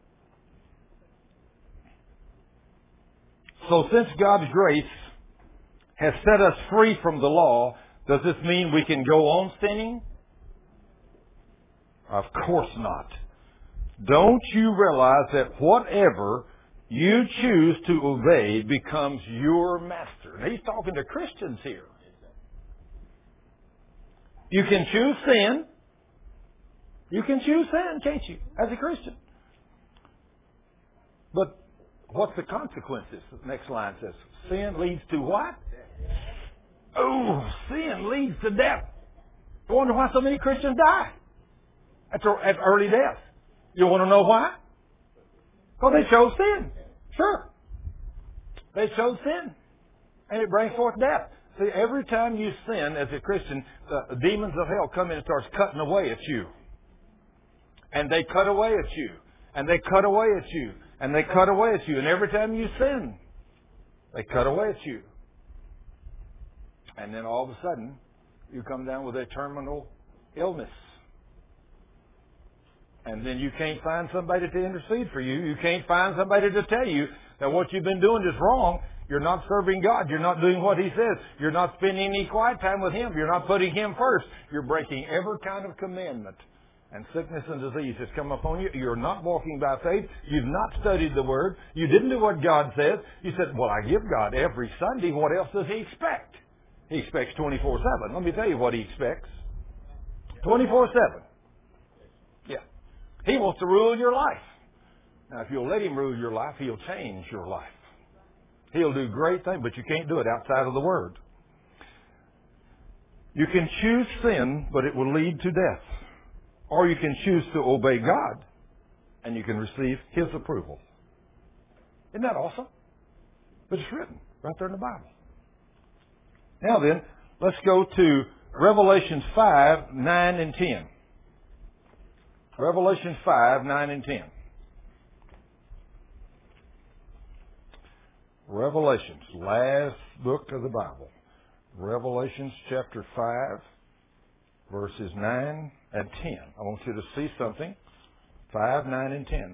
so since God's grace has set us free from the law, does this mean we can go on sinning? Of course not. Don't you realize that whatever you choose to obey becomes your master? And he's talking to Christians here. You can choose sin. You can choose sin, can't you, as a Christian? But what's the consequences? The next line says, sin leads to what? Oh, sin leads to death. I wonder why so many Christians die at, at early death. You want to know why? Well, they chose sin. Sure. They chose sin. And it brings forth death. See, every time you sin as a Christian, the demons of hell come in and starts cutting away at you. And they cut away at you. And they cut away at you. And they cut away at you. And every time you sin, they cut away at you. And then all of a sudden, you come down with a terminal illness. And then you can't find somebody to intercede for you. You can't find somebody to tell you that what you've been doing is wrong. You're not serving God. You're not doing what He says. You're not spending any quiet time with Him. You're not putting Him first. You're breaking every kind of commandment. And sickness and disease has come upon you. You're not walking by faith. You've not studied the Word. You didn't do what God says. You said, well, I give God every Sunday. What else does He expect? He expects twenty-four seven. Let me tell you what He expects. twenty-four seven. Yeah. He wants to rule your life. Now, if you'll let Him rule your life, He'll change your life. He'll do great things, but you can't do it outside of the Word. You can choose sin, but it will lead to death. Or you can choose to obey God, and you can receive His approval. Isn't that awesome? But it's written right there in the Bible. Now then, let's go to Revelation five, nine, and ten. Revelation five, nine, and ten. Revelations, last book of the Bible. Revelations chapter five, verses nine and ten. I want you to see something. five, nine, and ten.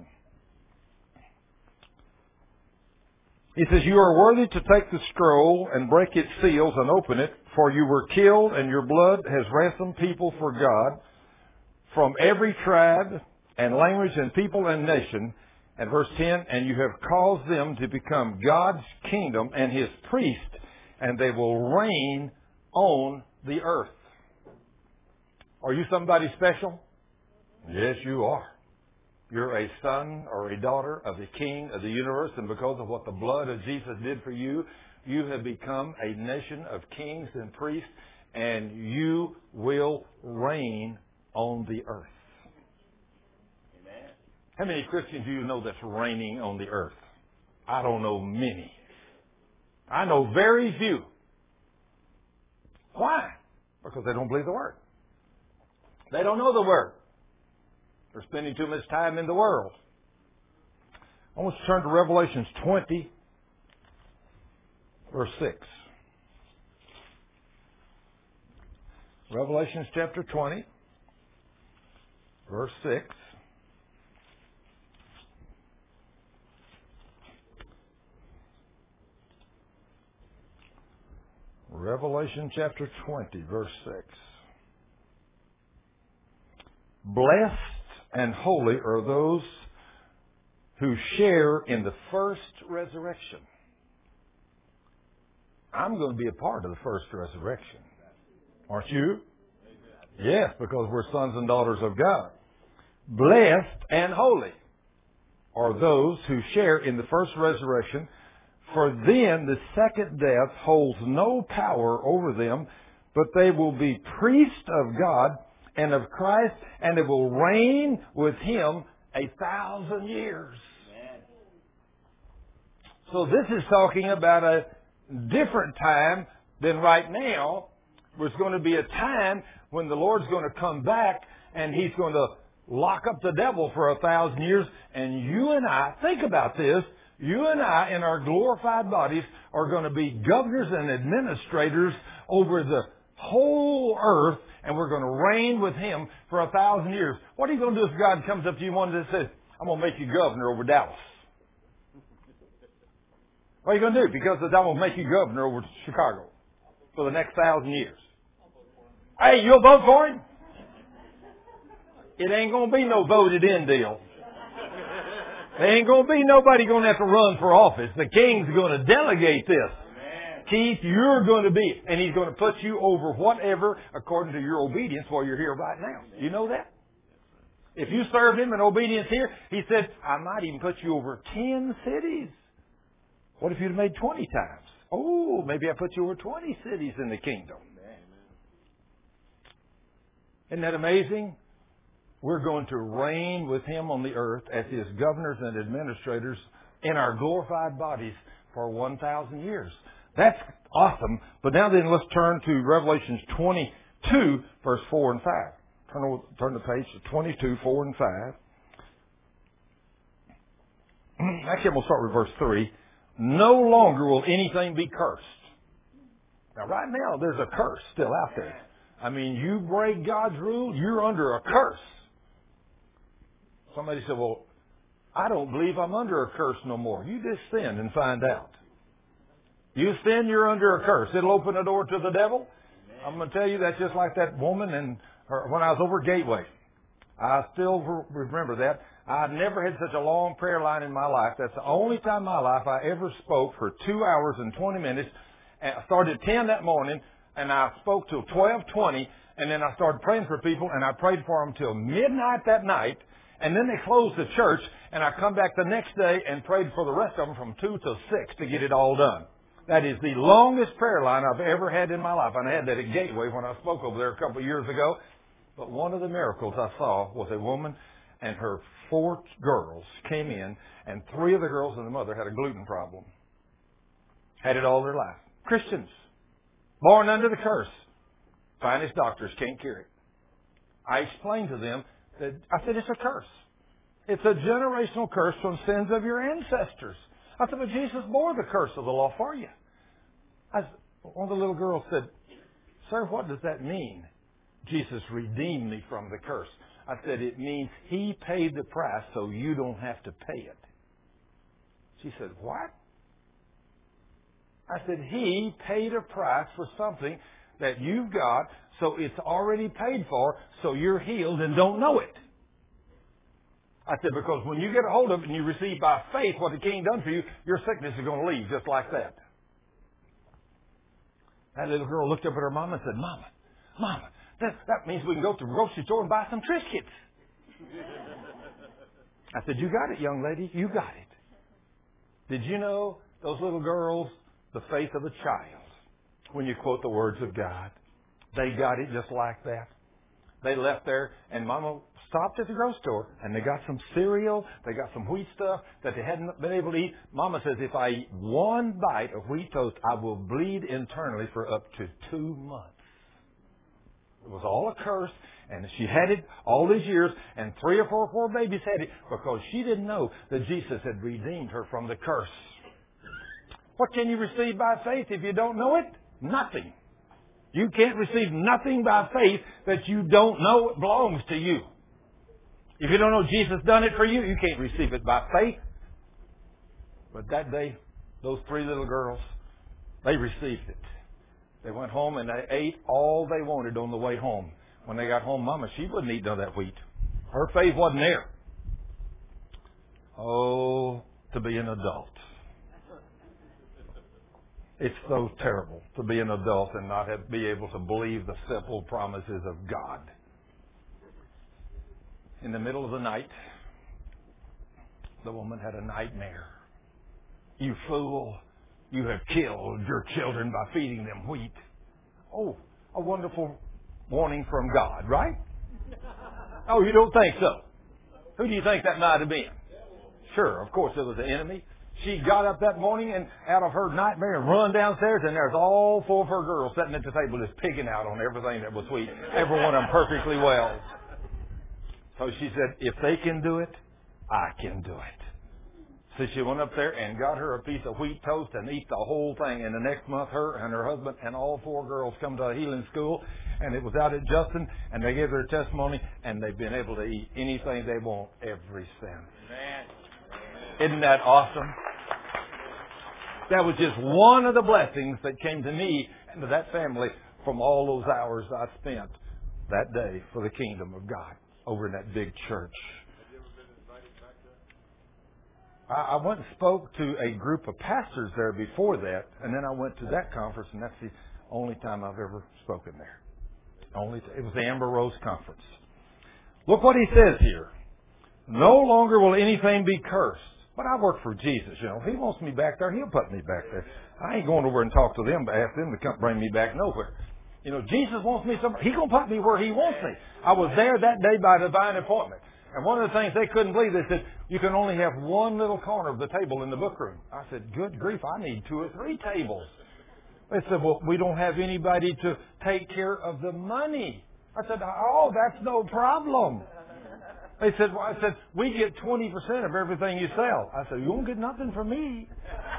He says, you are worthy to take the scroll and break its seals and open it, for you were killed, and your blood has ransomed people for God from every tribe and language and people and nation, And verse ten, and you have caused them to become God's kingdom and His priests, and they will reign on the earth. Are you somebody special? Yes, you are. You're a son or a daughter of the King of the universe, and because of what the blood of Jesus did for you, you have become a nation of kings and priests, and you will reign on the earth. Amen. How many Christians do you know that's reigning on the earth? I don't know many. I know very few. Why? Because they don't believe the Word. They don't know the Word. They're spending too much time in the world. I want to turn to Revelations twenty, verse six. Revelations chapter twenty, verse six. Revelation chapter twenty, verse six. Blessed and holy are those who share in the first resurrection. I'm going to be a part of the first resurrection. Aren't you? Yes, because we're sons and daughters of God. Blessed and holy are those who share in the first resurrection, for then the second death holds no power over them, but they will be priests of God and of Christ, and they will reign with Him a thousand years. Amen. So this is talking about a different time than right now. There's going to be a time when the Lord's going to come back and He's going to lock up the devil for a thousand years. And you and I, think about this, you and I in our glorified bodies are going to be governors and administrators over the whole earth, and we're going to reign with Him for a thousand years. What are you going to do if God comes up to you one day and says, I'm going to make you governor over Dallas? What are you going to do? Because I'm going to make you governor over Chicago for the next thousand years. Hey, you'll vote for Him? It ain't going to be no voted in deal. There ain't going to be nobody going to have to run for office. The King's going to delegate this. Amen. Keith, you're going to be, and He's going to put you over whatever according to your obedience while you're here right now. You know that? If you serve Him in obedience here, He said, I might even put you over ten cities. What if you'd have made twenty times? Oh, maybe I put you over twenty cities in the kingdom. Isn't that amazing? We're going to reign with Him on the earth as His governors and administrators in our glorified bodies for one thousand years. That's awesome. But now then, let's turn to Revelations twenty-two, verse four and five. Turn, over, turn the page to twenty-two, four and five. Actually, we'll start with verse three. No longer will anything be cursed. Now, right now, there's a curse still out there. I mean, you break God's rule, you're under a curse. Somebody said, well, I don't believe I'm under a curse no more. You just sin and find out. You sin, you're under a curse. It'll open the door to the devil. Amen. I'm going to tell you, that's just like that woman and her, when I was over Gateway. I still remember that. I've never had such a long prayer line in my life. That's the only time in my life I ever spoke for two hours and twenty minutes. I started at ten that morning, and I spoke till twelve twenty, and then I started praying for people, and I prayed for them till midnight that night, and then they closed the church, and I come back the next day and prayed for the rest of them from two to six to get it all done. That is the longest prayer line I've ever had in my life, and I had that at Gateway when I spoke over there a couple of years ago. But one of the miracles I saw was a woman and her four girls came in, and three of the girls and the mother had a gluten problem. Had it all their life. Christians. Born under the curse. Finest doctors can't cure it. I explained to them that, I said, it's a curse. It's a generational curse from sins of your ancestors. I said, but Jesus bore the curse of the law for you. I, one of the little girls said, sir, what does that mean? Jesus redeemed me from the curse. I said, it means He paid the price so you don't have to pay it. She said, what? I said, He paid a price for something that you've got, so it's already paid for, so you're healed and don't know it. I said, because when you get a hold of it and you receive by faith what the King done for you, your sickness is going to leave just like that. That little girl looked up at her mama and said, Mama, Mama, that, that means we can go to the grocery store and buy some Triscuits. I said, you got it, young lady. You got it. Did you know those little girls, the faith of a child, when you quote the words of God, they got it just like that. They left there, and Mama stopped at the grocery store, and they got some cereal, they got some wheat stuff that they hadn't been able to eat. Mama says, if I eat one bite of wheat toast, I will bleed internally for up to two months. It was all a curse, and she had it all these years, and three or four, four babies had it because she didn't know that Jesus had redeemed her from the curse. What can you receive by faith if you don't know it? Nothing. You can't receive nothing by faith that you don't know belongs to you. If you don't know Jesus done it for you, you can't receive it by faith. But that day, those three little girls, they received it. They went home and they ate all they wanted on the way home. When they got home, Mama, she wouldn't eat none of that wheat. Her faith wasn't there. Oh, to be an adult. It's so terrible to be an adult and not have, be able to believe the simple promises of God. In the middle of the night, the woman had a nightmare. You fool, you have killed your children by feeding them wheat. Oh, a wonderful warning from God, right? Oh, you don't think so? Who do you think that might have been? Sure, of course it was the enemy. She got up that morning and out of her nightmare and run downstairs, and there's all four of her girls sitting at the table just picking out on everything that was sweet. Every one of them perfectly well. So she said, if they can do it, I can do it. So she went up there and got her a piece of wheat toast and eat the whole thing. And the next month, her and her husband and all four girls come to a healing school. And it was out at Justin, and they gave their testimony, and they've been able to eat anything they want ever since. Isn't that awesome? That was just one of the blessings that came to me and to that family from all those hours I spent that day for the kingdom of God over in that big church. I went and spoke to a group of pastors there before that, and then I went to that conference, and that's the only time I've ever spoken there. Only it was the Amber Rose Conference. Look what he says here. No longer will anything be cursed. But I work for Jesus, you know. If He wants me back there, He'll put me back there. I ain't going over and talk to them, ask them to come bring me back nowhere. You know, Jesus wants me somewhere. He's going to put me where He wants me. I was there that day by divine appointment. And one of the things they couldn't believe, they said, you can only have one little corner of the table in the book room. I said, good grief, I need two or three tables. They said, well, we don't have anybody to take care of the money. I said, oh, that's no problem. They said, well, I said, we get twenty percent of everything you sell. I said, you won't get nothing from me.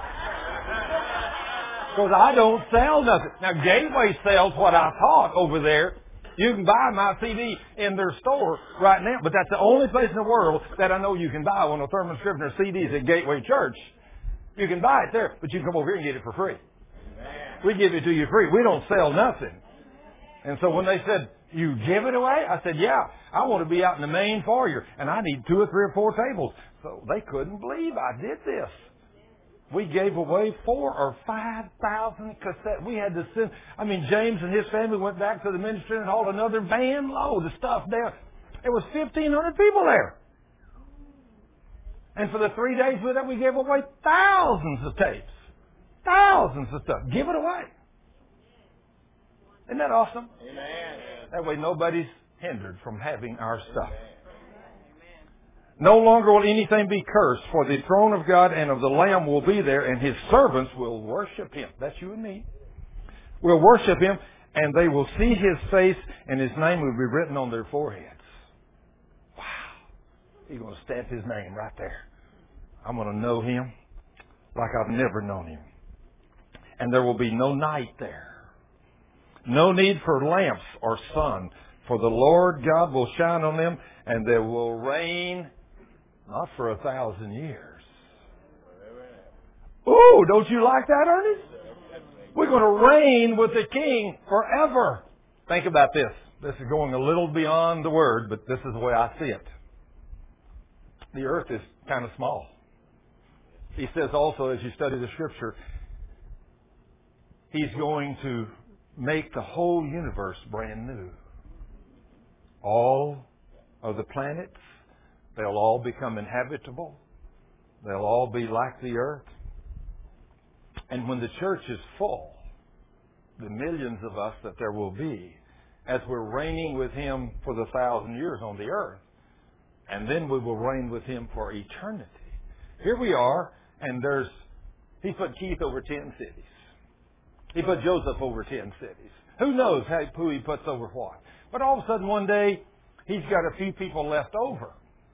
Because I don't sell nothing. Now, Gateway sells what I taught over there. You can buy my C D in their store right now, but that's the only place in the world that I know you can buy one of Thurman Scrivener's C Ds at Gateway Church. You can buy it there, but you can come over here and get it for free. We give it to you free. We don't sell nothing. And so when they said, you give it away? I said, yeah, I want to be out in the main foyer, and I need two or three or four tables. So they couldn't believe I did this. We gave away four or five thousand cassettes. We had to send, I mean, James and his family went back to the ministry and hauled another van load of stuff down. There was fifteen hundred people there. And for the three days with it, we gave away thousands of tapes. Thousands of stuff. Give it away. Isn't that awesome? Amen. That way nobody's hindered from having our stuff. No longer will anything be cursed, for the throne of God and of the Lamb will be there, and His servants will worship Him. That's you and me. Will worship Him, and they will see His face, and His name will be written on their foreheads. Wow. He's going to stamp His name right there. I'm going to know Him like I've never known Him. And there will be no night there. No need for lamps or sun, for the Lord God will shine on them, and they will reign not for a thousand years. Ooh, don't you like that, Ernest? We're going to reign with the King forever. Think about this. This is going a little beyond the word, but this is the way I see it. the earth is kind of small. He says also, as you study the Scripture, He's going to make the whole universe brand new. All of the planets, they'll all become inhabitable. They'll all be like the earth. And when the church is full, the millions of us that there will be, as we're reigning with Him for the thousand years on the earth, and then we will reign with Him for eternity. Here we are, and there's, He put Keith over ten cities. He put Joseph over ten cities. Who knows how, who He puts over what? But all of a sudden one day, He's got a few people left over.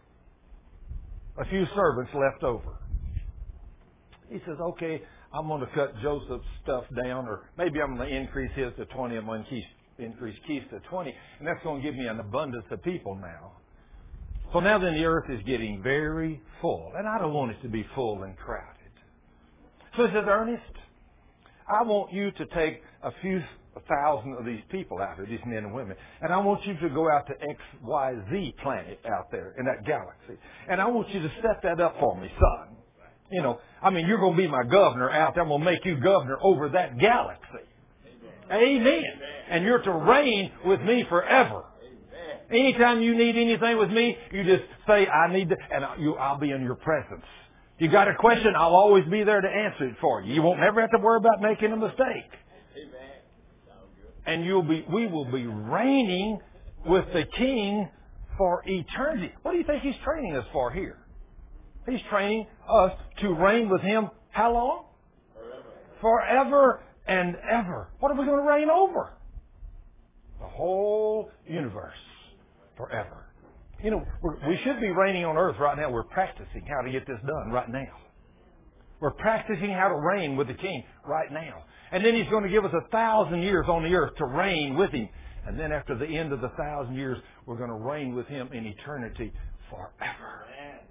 A few servants left over. He says, okay, I'm going to cut Joseph's stuff down, or maybe I'm going to increase his to twenty, I'm going to increase Keith's to twenty, and that's going to give me an abundance of people now. So now then the earth is getting very full, and I don't want it to be full and crowded. So he says, Ernest, I want you to take a few thousand of these people out there, these men and women, and I want you to go out to X Y Z planet out there in that galaxy. And I want you to set that up for me, son. You know, I mean, you're going to be my governor out there. I'm going to make you governor over that galaxy. Amen. Amen. And you're to reign with me forever. Amen. Anytime you need anything with me, you just say, I need to, and you, I'll be in your presence. You got a question, I'll always be there to answer it for you. You won't never have to worry about making a mistake. Amen. And you'll be, we will be reigning with the King for eternity. What do you think He's training us for here? He's training us to reign with Him how long? Forever. Forever and ever. What are we going to reign over? The whole universe. Forever. You know, we're, we should be reigning on earth right now. We're practicing how to get this done right now. We're practicing how to reign with the King right now. And then He's going to give us a thousand years on the earth to reign with Him. And then after the end of the thousand years, we're going to reign with Him in eternity forever.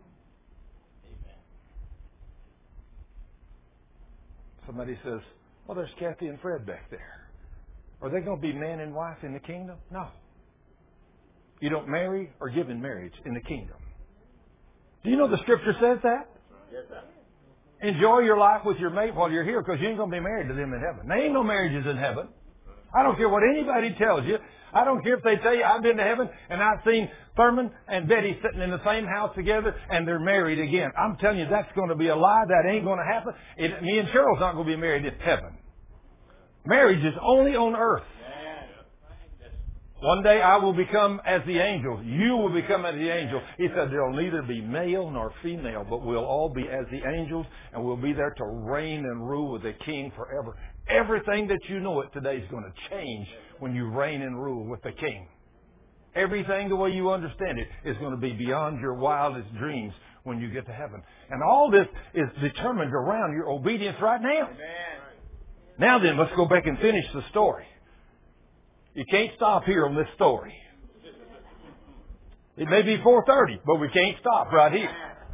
Somebody says, well, there's Kathy and Fred back there. Are they going to be man and wife in the kingdom? No. You don't marry or give in marriage in the kingdom. Do you know the Scripture says that? Yes, sir. Enjoy your life with your mate while you're here, because you ain't going to be married to them in heaven. There ain't no marriages in heaven. I don't care what anybody tells you. I don't care if they tell you I've been to heaven and I've seen Thurman and Betty sitting in the same house together and they're married again. I'm telling you, that's going to be a lie. That ain't going to happen. It, me and Cheryl's not going to be married in heaven. Marriage is only on earth. One day I will become as the angels. You will become as the angels. He said there will neither be male nor female, but we'll all be as the angels, and we'll be there to reign and rule with the King forever. Everything that you know it today is going to change when you reign and rule with the King. Everything the way you understand it is going to be beyond your wildest dreams when you get to heaven. And all this is determined around your obedience right now. Amen. Now then, let's go back and finish the story. You can't stop here on this story. It may be four thirty, but we can't stop right here.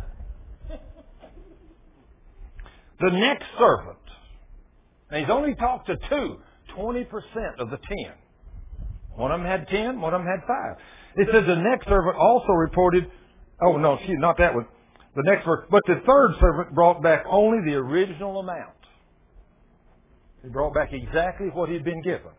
The next servant, and he's only talked to two, twenty percent of the ten. One of them had ten, one of them had five. It says the next servant also reported, oh no, excuse me, not that one. The next verse, but the third servant brought back only the original amount. He brought back exactly what he'd been given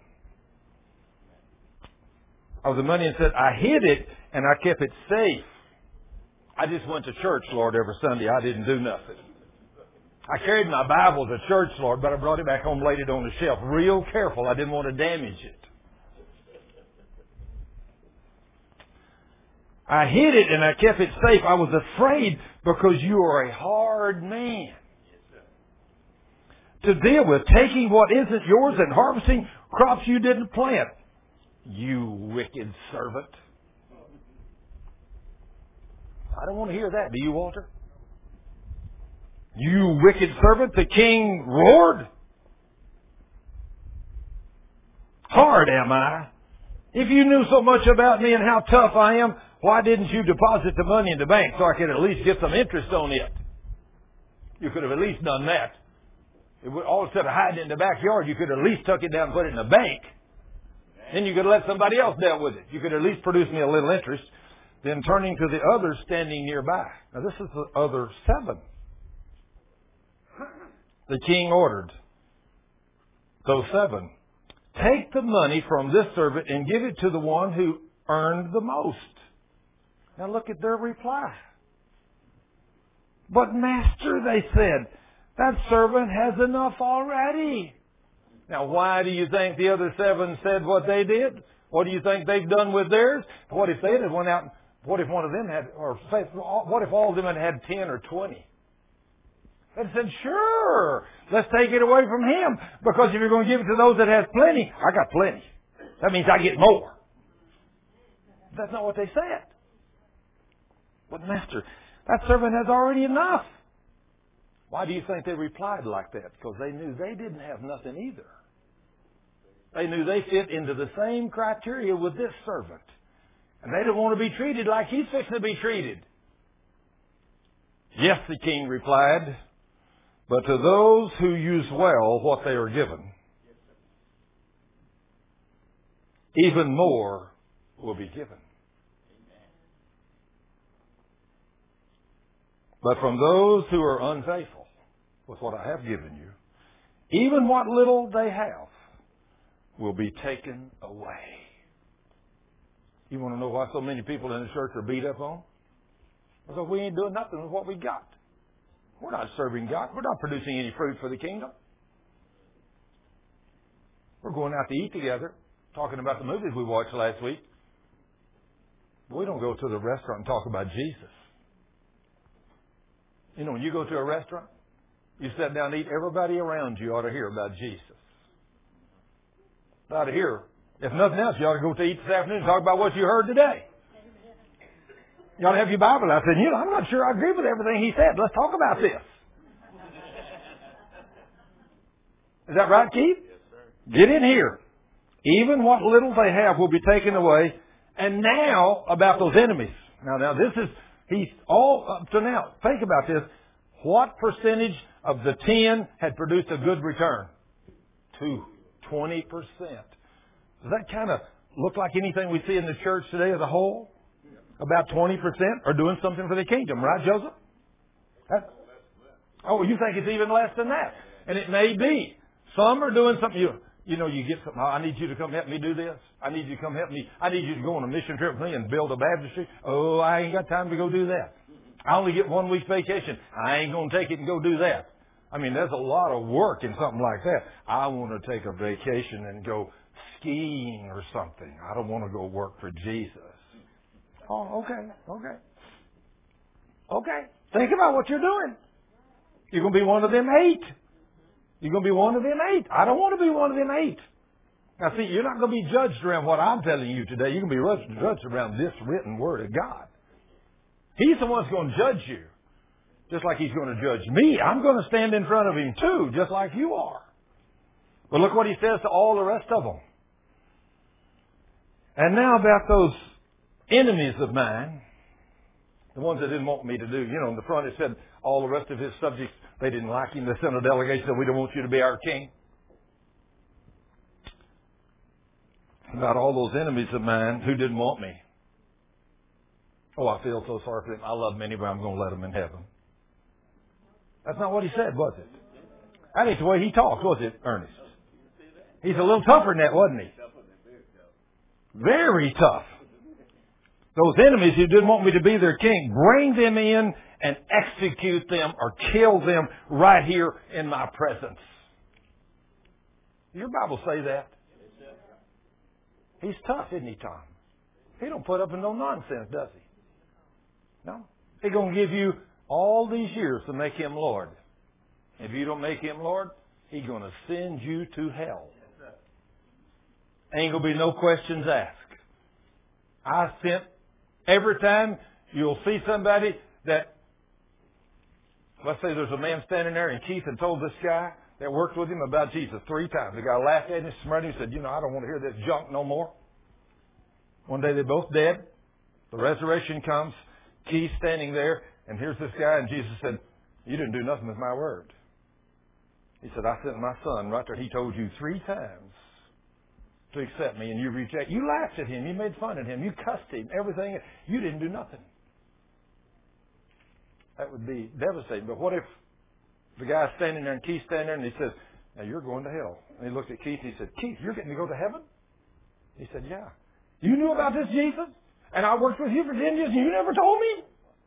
of the money and said, I hid it and I kept it safe. I just went to church, Lord, every Sunday. I didn't do nothing. I carried my Bible to church, Lord, but I brought it back home, laid it on the shelf. Real careful. I didn't want to damage it. I hid it and I kept it safe. I was afraid because you are a hard man to deal with, taking what isn't yours and harvesting crops you didn't plant. You wicked servant. I don't want to hear that. Do you, Walter? You wicked servant, the king roared. Hard am I? If you knew so much about me and how tough I am, why didn't you deposit the money in the bank so I could at least get some interest on it? You could have at least done that. It would, all instead of hiding it in the backyard, you could at least tuck it down and put it in the bank. Then you could let somebody else deal with it. You could at least produce me a little interest. Then turning to the others standing nearby. Now this is the other seven. The king ordered those seven, take the money from this servant and give it to the one who earned the most. Now look at their reply. But master, they said, that servant has enough already. Now why do you think the other seven said what they did? What do you think they've done with theirs? What if they had went out, what if one of them had, or what if all of them had had ten or twenty? They said, sure, let's take it away from him. Because if you're going to give it to those that has plenty, I got plenty. That means I get more. That's not what they said. But master, that servant has already enough. Why do you think they replied like that? Because they knew they didn't have nothing either. They knew they fit into the same criteria with this servant. And they didn't want to be treated like he's fixing to be treated. Yes, the king replied, but to those who use well what they are given, even more will be given. But from those who are unfaithful with what I have given you, even what little they have will be taken away. You want to know why so many people in the church are beat up on? Because we ain't doing nothing with what we got. We're not serving God. We're not producing any fruit for the kingdom. We're going out to eat together, talking about the movies we watched last week. We don't go to the restaurant and talk about Jesus. You know, when you go to a restaurant, you sit down and eat, everybody around you ought to hear about Jesus. Ought to hear. If nothing else, you ought to go to eat this afternoon and talk about what you heard today. You ought to have your Bible out. I said, you know, I'm not sure I agree with everything he said. Let's talk about this. Is that right, Keith? Yes, sir. Get in here. Even what little they have will be taken away. And now about those enemies. Now, now this is, he's all up to now. Think about this. What percentage of the ten had produced a good return? Two. twenty percent. Does that kind of look like anything we see in the church today as a whole? About twenty percent are doing something for the kingdom, right, Joseph? That, oh, you think it's even less than that. And it may be. Some are doing something. You, you know, you get something. I need you to come help me do this. I need you to come help me. I need you to go on a mission trip with me and build a baptistry. Oh, I ain't got time to go do that. I only get one week's vacation. I ain't going to take it and go do that. I mean, there's a lot of work in something like that. I want to take a vacation and go skiing or something. I don't want to go work for Jesus. Oh, okay, okay. Okay. Think about what you're doing. You're going to be one of them eight. You're going to be one of them eight. I don't want to be one of them eight. Now, see, you're not going to be judged around what I'm telling you today. You're going to be judged around this written Word of God. He's the one that's going to judge you. Just like He's going to judge me. I'm going to stand in front of Him too, just like you are. But look what He says to all the rest of them. And now about those enemies of mine, the ones that didn't want me to do. You know, in the front it said all the rest of His subjects, they didn't like Him. They sent a delegation that we don't want you to be our king. About all those enemies of mine who didn't want me. Oh, I feel so sorry for them. I love them anyway. I'm going to let them in heaven. That's not what He said, was it? That ain't the way He talked, was it, Ernest? He's a little tougher than that, wasn't He? Very tough. Those enemies who didn't want me to be their king, bring them in and execute them or kill them right here in my presence. Your Bible say that? He's tough, isn't he, Tom? He don't put up with no nonsense, does he? No. He's going to give you all these years to make Him Lord. If you don't make Him Lord, He's going to send you to hell. Ain't going to be no questions asked. I sent, every time you'll see somebody that, let's say there's a man standing there and Keith had told this guy that worked with him about Jesus three times. The guy laughed at him, smirked him, and said, you know, I don't want to hear this junk no more. One day they're both dead. The resurrection comes. Keith's standing there, and here's this guy, and Jesus said, you didn't do nothing with my word. He said, I sent my son right there. He told you three times to accept me, and you reject. You laughed at him. You made fun of him. You cussed him. Everything. You didn't do nothing. That would be devastating. But what if the guy's standing there and Keith's standing there and he says, now you're going to hell. And he looked at Keith and he said, Keith, you're getting to go to heaven? He said, yeah. You knew about this Jesus? And I worked with you for ten years and you never told me?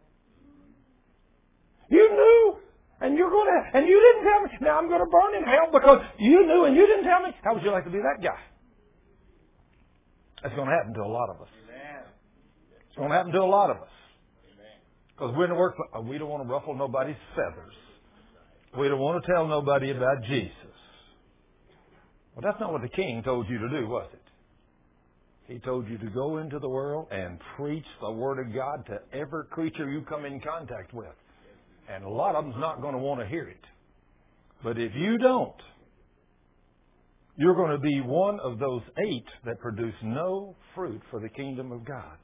You knew, and you're going to, and you didn't tell me. Now I'm going to burn in hell because you knew and you didn't tell me. How would you like to be that guy? That's going to happen to a lot of us. It's going to happen to a lot of us. Because we're in the work, we don't want to ruffle nobody's feathers. We don't want to tell nobody about Jesus. Well, that's not what the king told you to do, was it? He told you to go into the world and preach the Word of God to every creature you come in contact with. And a lot of them's not going to want to hear it. But if you don't, you're going to be one of those eight that produce no fruit for the kingdom of God.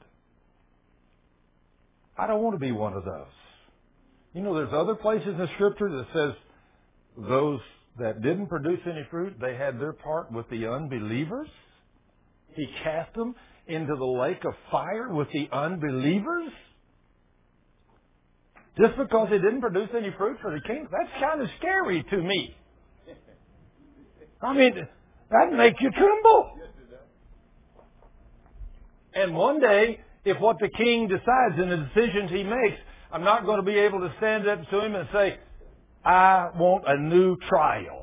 I don't want to be one of those. You know, there's other places in the Scripture that says those that didn't produce any fruit, they had their part with the unbelievers. He cast them into the lake of fire with the unbelievers. Just because they didn't produce any fruit for the kingdom, that's kind of scary to me. I mean, that'd make you tremble. And one day, if what the king decides in the decisions he makes, I'm not going to be able to stand up to him and say, I want a new trial.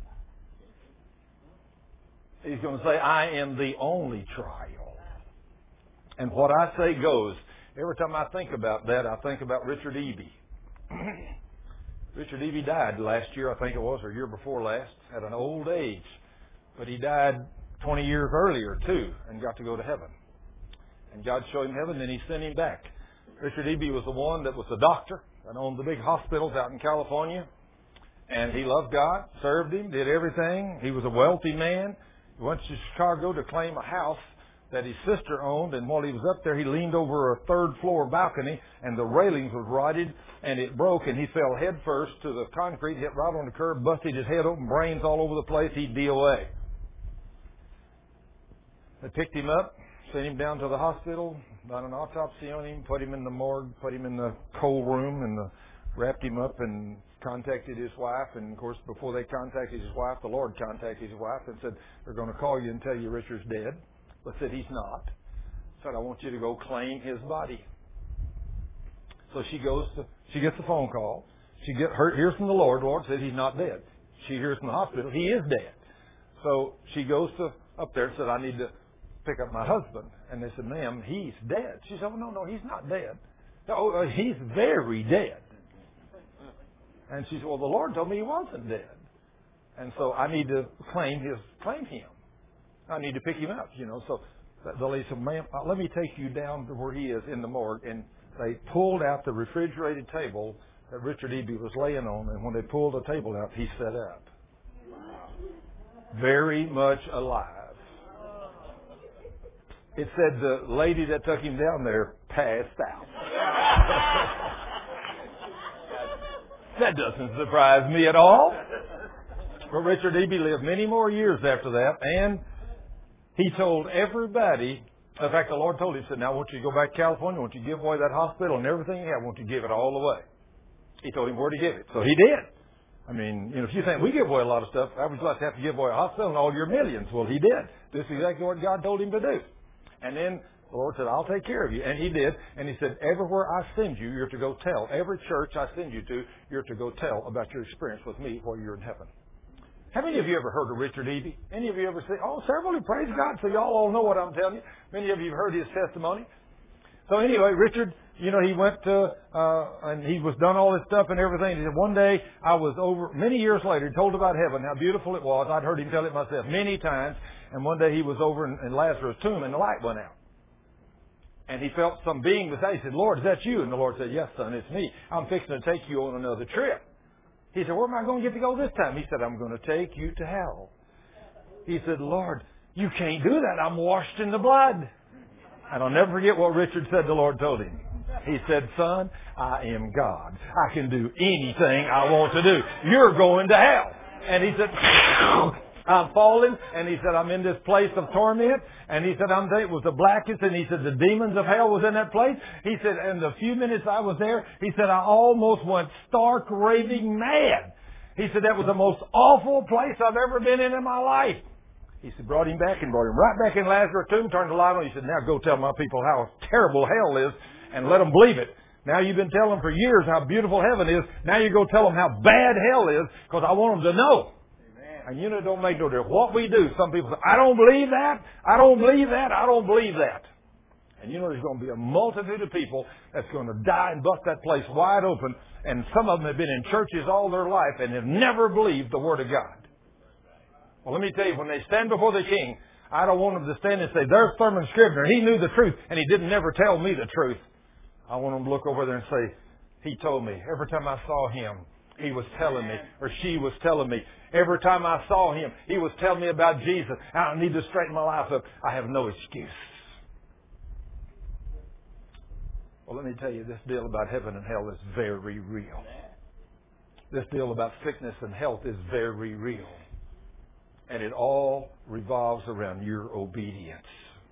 He's going to say, I am the only trial. And what I say goes. Every time I think about that, I think about Richard Eby. Richard Eby died last year, I think it was, or year before last, at an old age. But he died twenty years earlier, too, and got to go to heaven. And God showed him heaven, then He sent him back. Richard Eby was the one that was a doctor and owned the big hospitals out in California. And he loved God, served Him, did everything. He was a wealthy man. He went to Chicago to claim a house that his sister owned. And while he was up there, he leaned over a third floor balcony, and the railings was rotted, and it broke, and he fell head first to the concrete, hit right on the curb, busted his head open, brains all over the place. He'd D O A. They picked him up, sent him down to the hospital, done an autopsy on him, put him in the morgue, put him in the cold room, and the, wrapped him up and contacted his wife. And, of course, before they contacted his wife, the Lord contacted his wife and said, they're going to call you and tell you Richard's dead. But said he's not. Said, I want you to go claim his body. So she goes to, she gets a phone call. She get her, hears from the Lord. The Lord said he's not dead. She hears from the hospital, he is dead. So she goes to up there and said, I need to pick up my husband. And they said, ma'am, he's dead. She said, oh, no, no, he's not dead. Oh, uh, he's very dead. And she said, well, the Lord told me he wasn't dead. And so I need to claim his, claim him. I need to pick him up, you know. So the lady said, ma'am, let me take you down to where he is in the morgue. And they pulled out the refrigerated table that Richard Eby was laying on. And when they pulled the table out, he sat up. Very much alive. It said the lady that took him down there passed out. That doesn't surprise me at all. But Richard Eby lived many more years after that, and he told everybody, in fact, the Lord told him, he said, now I want you to go back to California, I want you to give away that hospital and everything you have, I want you to give it all away. He told him where to give it. So he did. I mean, you know, if you think we give away a lot of stuff, I would like to have to give away a hospital and all your millions. Well, he did. This is exactly what God told him to do. And then the Lord said, I'll take care of you. And he did. And he said, everywhere I send you, you're to go tell. Every church I send you to, you're to go tell about your experience with me while you're in heaven. How many of you ever heard of Richard Eby? Any of you ever say, oh, several, praise God, so y'all all know what I'm telling you. Many of you have heard his testimony. So anyway, Richard, you know, he went to, uh, and he was done all this stuff and everything. He said, one day I was over, many years later, told about heaven, how beautiful it was. I'd heard him tell it myself many times. And one day he was over in, in Lazarus' tomb and the light went out. And he felt some being was there. He said, Lord, is that you? And the Lord said, yes, son, it's me. I'm fixing to take you on another trip. He said, where am I going to get to go this time? He said, I'm going to take you to hell. He said, Lord, you can't do that. I'm washed in the blood. And I'll never forget what Richard said the Lord told him. He said, son, I am God. I can do anything I want to do. You're going to hell. And he said, I'm falling, and he said, I'm in this place of torment, and he said, I'm it was the blackest, and he said, the demons of hell was in that place. He said, in the few minutes I was there, he said, I almost went stark raving mad. He said, that was the most awful place I've ever been in in my life. He said, brought him back and brought him right back in Lazarus' tomb, turned the light on. He said, now go tell my people how terrible hell is and let them believe it. Now you've been telling them for years how beautiful heaven is. Now you go tell them how bad hell is because I want them to know. Amen. And you know, it don't make no difference what we do. Some people say, I don't believe that. I don't believe that. I don't believe that. And you know, there's going to be a multitude of people that's going to die and bust that place wide open. And some of them have been in churches all their life and have never believed the Word of God. Well, let me tell you, when they stand before the King, I don't want them to stand and say, there's Thurman Scribner. He knew the truth, and he didn't never tell me the truth. I want them to look over there and say, he told me. Every time I saw him, he was telling me, or she was telling me. Every time I saw him, he was telling me about Jesus. I need to straighten my life up. I have no excuse. Well, let me tell you, this deal about heaven and hell is very real. This deal about sickness and health is very real. And it all revolves around your obedience.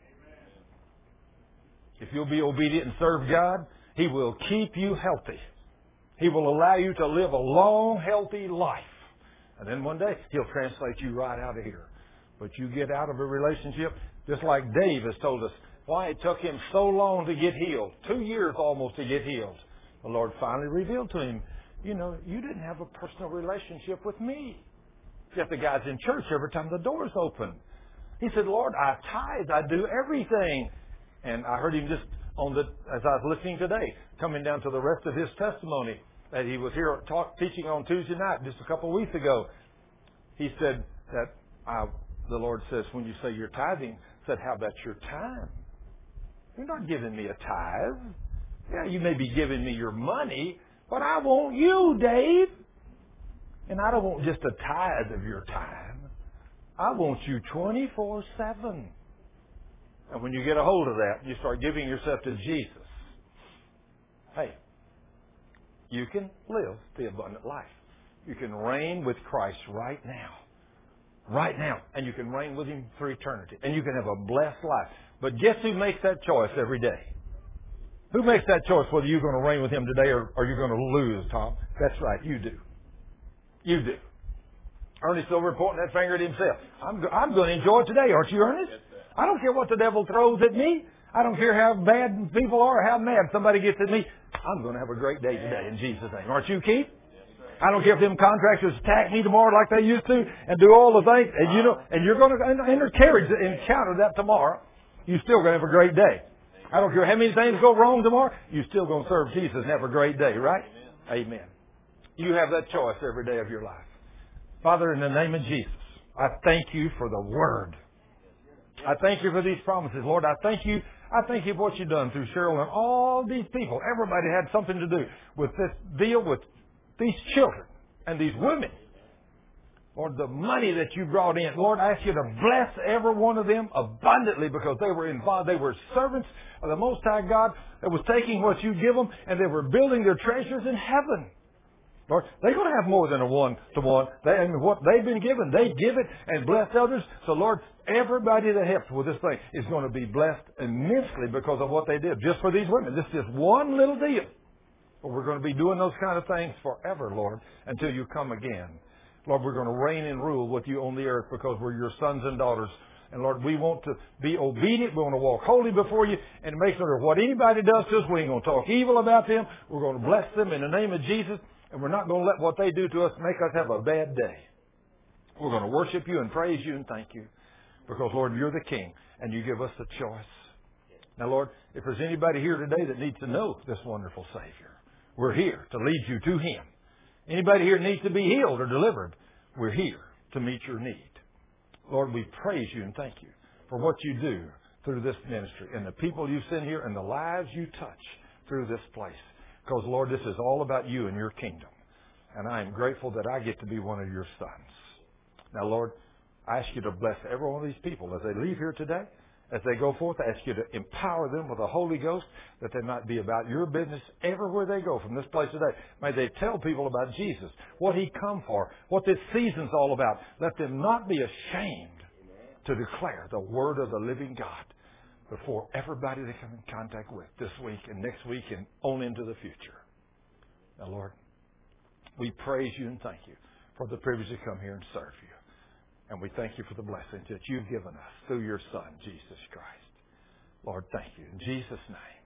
If you'll be obedient and serve God, He will keep you healthy. He will allow you to live a long, healthy life. And then one day, He'll translate you right out of here. But you get out of a relationship, just like Dave has told us, why it took him so long to get healed. Two years almost to get healed. The Lord finally revealed to him, you know, you didn't have a personal relationship with me. Yet the guy's in church every time the door's open. He said, Lord, I tithe, I do everything. And I heard him just on the, as I was listening today, coming down to the rest of his testimony, that he was here talk, teaching on Tuesday night just a couple of weeks ago. He said that I, the Lord says, when you say you're tithing, said, how about your time? You're not giving me a tithe. Yeah, you may be giving me your money, but I want you, Dave. And I don't want just a tithe of your time. I want you twenty-four seven. And when you get a hold of that, you start giving yourself to Jesus. Hey, you can live the abundant life. You can reign with Christ right now. Right now. And you can reign with Him for eternity. And you can have a blessed life. But guess who makes that choice every day? Who makes that choice whether you're going to reign with Him today or, or you're going to lose, Tom? That's right, you do. You do. Ernest over pointing that finger at himself. I'm, go- I'm going to enjoy it today, aren't you, Ernest? I don't care what the devil throws at me. I don't care how bad people are or how mad somebody gets at me. I'm going to have a great day today in Jesus' name. Aren't you, Keith? I don't care if them contractors attack me tomorrow like they used to and do all the things. And you know, and you're going to encounter encounter that tomorrow. You're still going to have a great day. I don't care how many things go wrong tomorrow. You're still going to serve Jesus and have a great day, right? Amen. Amen. You have that choice every day of your life. Father, in the name of Jesus, I thank you for the Word. I thank you for these promises, Lord. I thank you. I thank you for what you've done through Cheryl and all these people. Everybody had something to do with this deal with these children and these women. Lord, the money that you brought in, Lord, I ask you to bless every one of them abundantly because they were involved. They were servants of the Most High God that was taking what you give them and they were building their treasures in heaven. Lord, they're going to have more than a one-to-one. They, I mean, what they've been given, they give it and bless others. So, Lord, everybody that helps with this thing is going to be blessed immensely because of what they did. Just for these women. This is just one little deal. But we're going to be doing those kind of things forever, Lord, until you come again. Lord, we're going to reign and rule with you on the earth because we're your sons and daughters. And, Lord, we want to be obedient. We want to walk holy before you and make sure that what anybody does to us, we ain't going to talk evil about them. We're going to bless them in the name of Jesus. And we're not going to let what they do to us make us have a bad day. We're going to worship you and praise you and thank you. Because, Lord, you're the King and you give us the choice. Now, Lord, if there's anybody here today that needs to know this wonderful Savior, we're here to lead you to Him. Anybody here needs to be healed or delivered, we're here to meet your need. Lord, we praise you and thank you for what you do through this ministry and the people you send here and the lives you touch through this place. Because, Lord, this is all about you and your kingdom. And I am grateful that I get to be one of your sons. Now, Lord, I ask you to bless every one of these people as they leave here today As they go forth, I ask you to empower them with the Holy Ghost, that they might be about your business everywhere they go from this place today. May they tell people about Jesus, what He come for, what this season's all about. Let them not be ashamed to declare the Word of the living God before everybody they come in contact with this week and next week and on into the future. Now, Lord, we praise you and thank you for the privilege to come here and serve you. And we thank you for the blessings that you've given us through your Son, Jesus Christ. Lord, thank you. In Jesus' name.